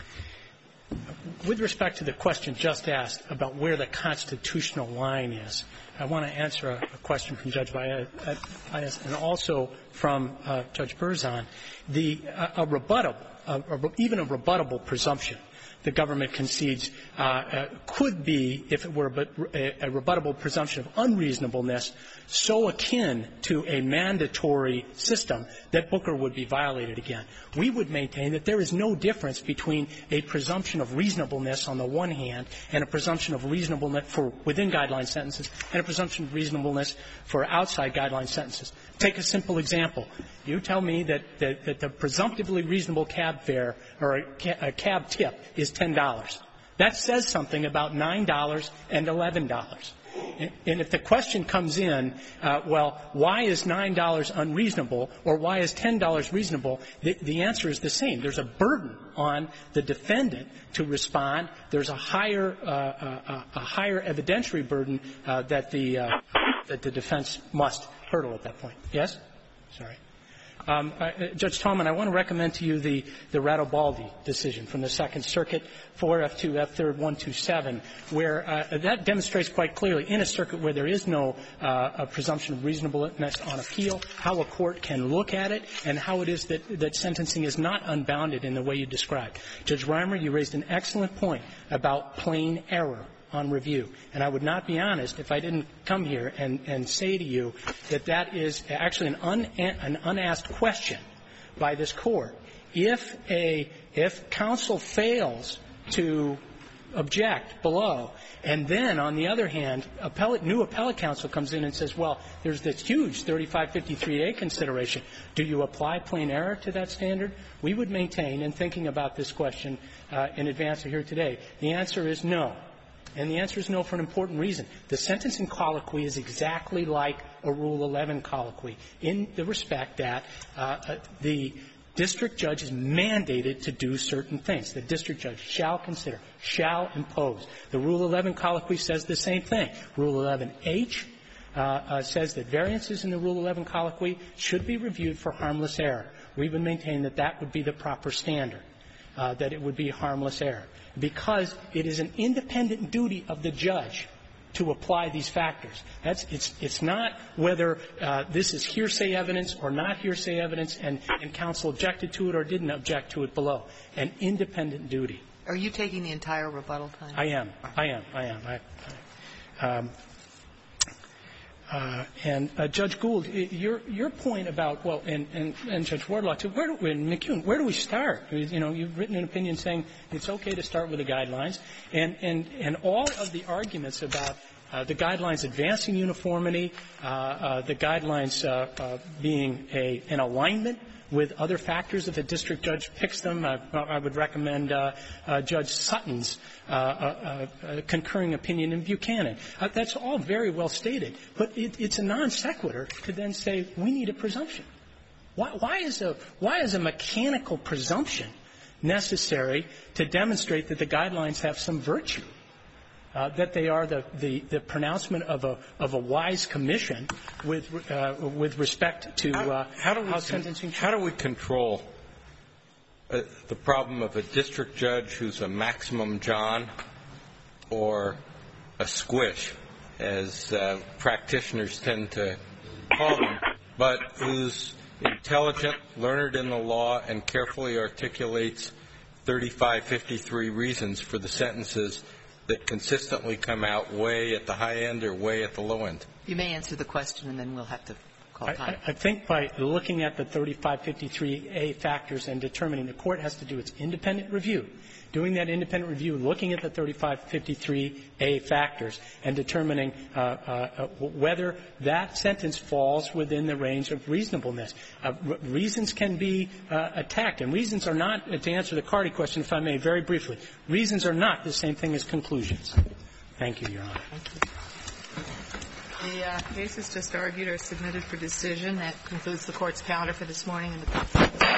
With respect to the question just asked about where the constitutional line is, I want to answer a question from Judge Baez and also from Judge Berzon. Even a rebuttable presumption the government concedes could be, if it were a rebuttable presumption of unreasonableness, so akin to a mandatory system that Booker would be violated again. We would maintain that there is no difference between a presumption of reasonableness on the one hand and a presumption of reasonableness for within guideline sentences and a presumption of reasonableness for outside guideline sentences. Take a simple example. You tell me that the presumptively reasonable cab fare or a cab tip is $10. That says something about $9 and $11. And if the question comes in, well, why is $9 unreasonable or why is $10 reasonable, the answer is the same. There's a burden on the defendant to respond. There's a higher evidentiary burden that the defense must hurdle at that point. Yes? Sorry. Judge Tallman, I want to recommend to you the Ratobaldi decision from the Second Circuit, 4F2, F3rd, 127, where that demonstrates quite clearly in a circuit where there is no presumption of reasonableness on appeal, how a court can look at it and how it is that sentencing is not unbounded in the way you described. Judge Reimer, you raised an excellent point about plain error on review. And I would not be honest if I didn't come here and say to you that that is actually an unasked question by this Court. If counsel fails to object below, and then, on the other hand, new appellate counsel comes in and says, well, there's this huge 3553A consideration. Do you apply plain error to that standard? We would maintain, in thinking about this question in advance of here today, the answer is no. And the answer is no for an important reason. The sentencing colloquy is exactly like a Rule 11 colloquy in the respect that the district judge is mandated to do certain things. The district judge shall consider, shall impose. The Rule 11 colloquy says the same thing. Rule 11H says that variances in the Rule 11 colloquy should be reviewed for harmless error. We would maintain that that would be the proper standard, that it would be harmless error, because it is an independent duty of the judge to apply these factors. It's not whether this is hearsay evidence or not hearsay evidence and counsel objected to it or didn't object to it below. An independent duty. Are you taking the entire rebuttal time? I am. And Judge Gould, your point about, well, and Judge Wardlaw, too, McKeown, where do we start? You know, you've written an opinion saying it's okay to start with the guidelines, and all of the arguments about the guidelines advancing uniformity, the guidelines being an alignment with other factors if a district judge picks them. I would recommend Judge Sutton's concurring opinion in Buchanan. That's all very well stated, but it's a non sequitur to then say we need a presumption. Why is a mechanical presumption necessary to demonstrate that the guidelines have some virtue? That they are the pronouncement of a wise commission with respect to how sentencing. How do we control the problem of a district judge who's a maximum John or a squish, as practitioners tend to call them, but who's intelligent, learned in the law, and carefully articulates 3553 reasons for the sentences that consistently come out way at the high end or way at the low end? You may answer the question, and then we'll have to call time. I think by looking at the 3553A factors and determining the court has to do its independent review, doing that independent review, looking at the 3553A factors and determining whether that sentence falls within the range of reasonableness. Reasons can be attacked, and reasons are not, to answer the Carty question, if I may, very briefly, reasons are not the same thing as conclusions. Thank you, Your Honor. Thank you. The cases just argued are submitted for decision. That concludes the Court's calendar for this morning.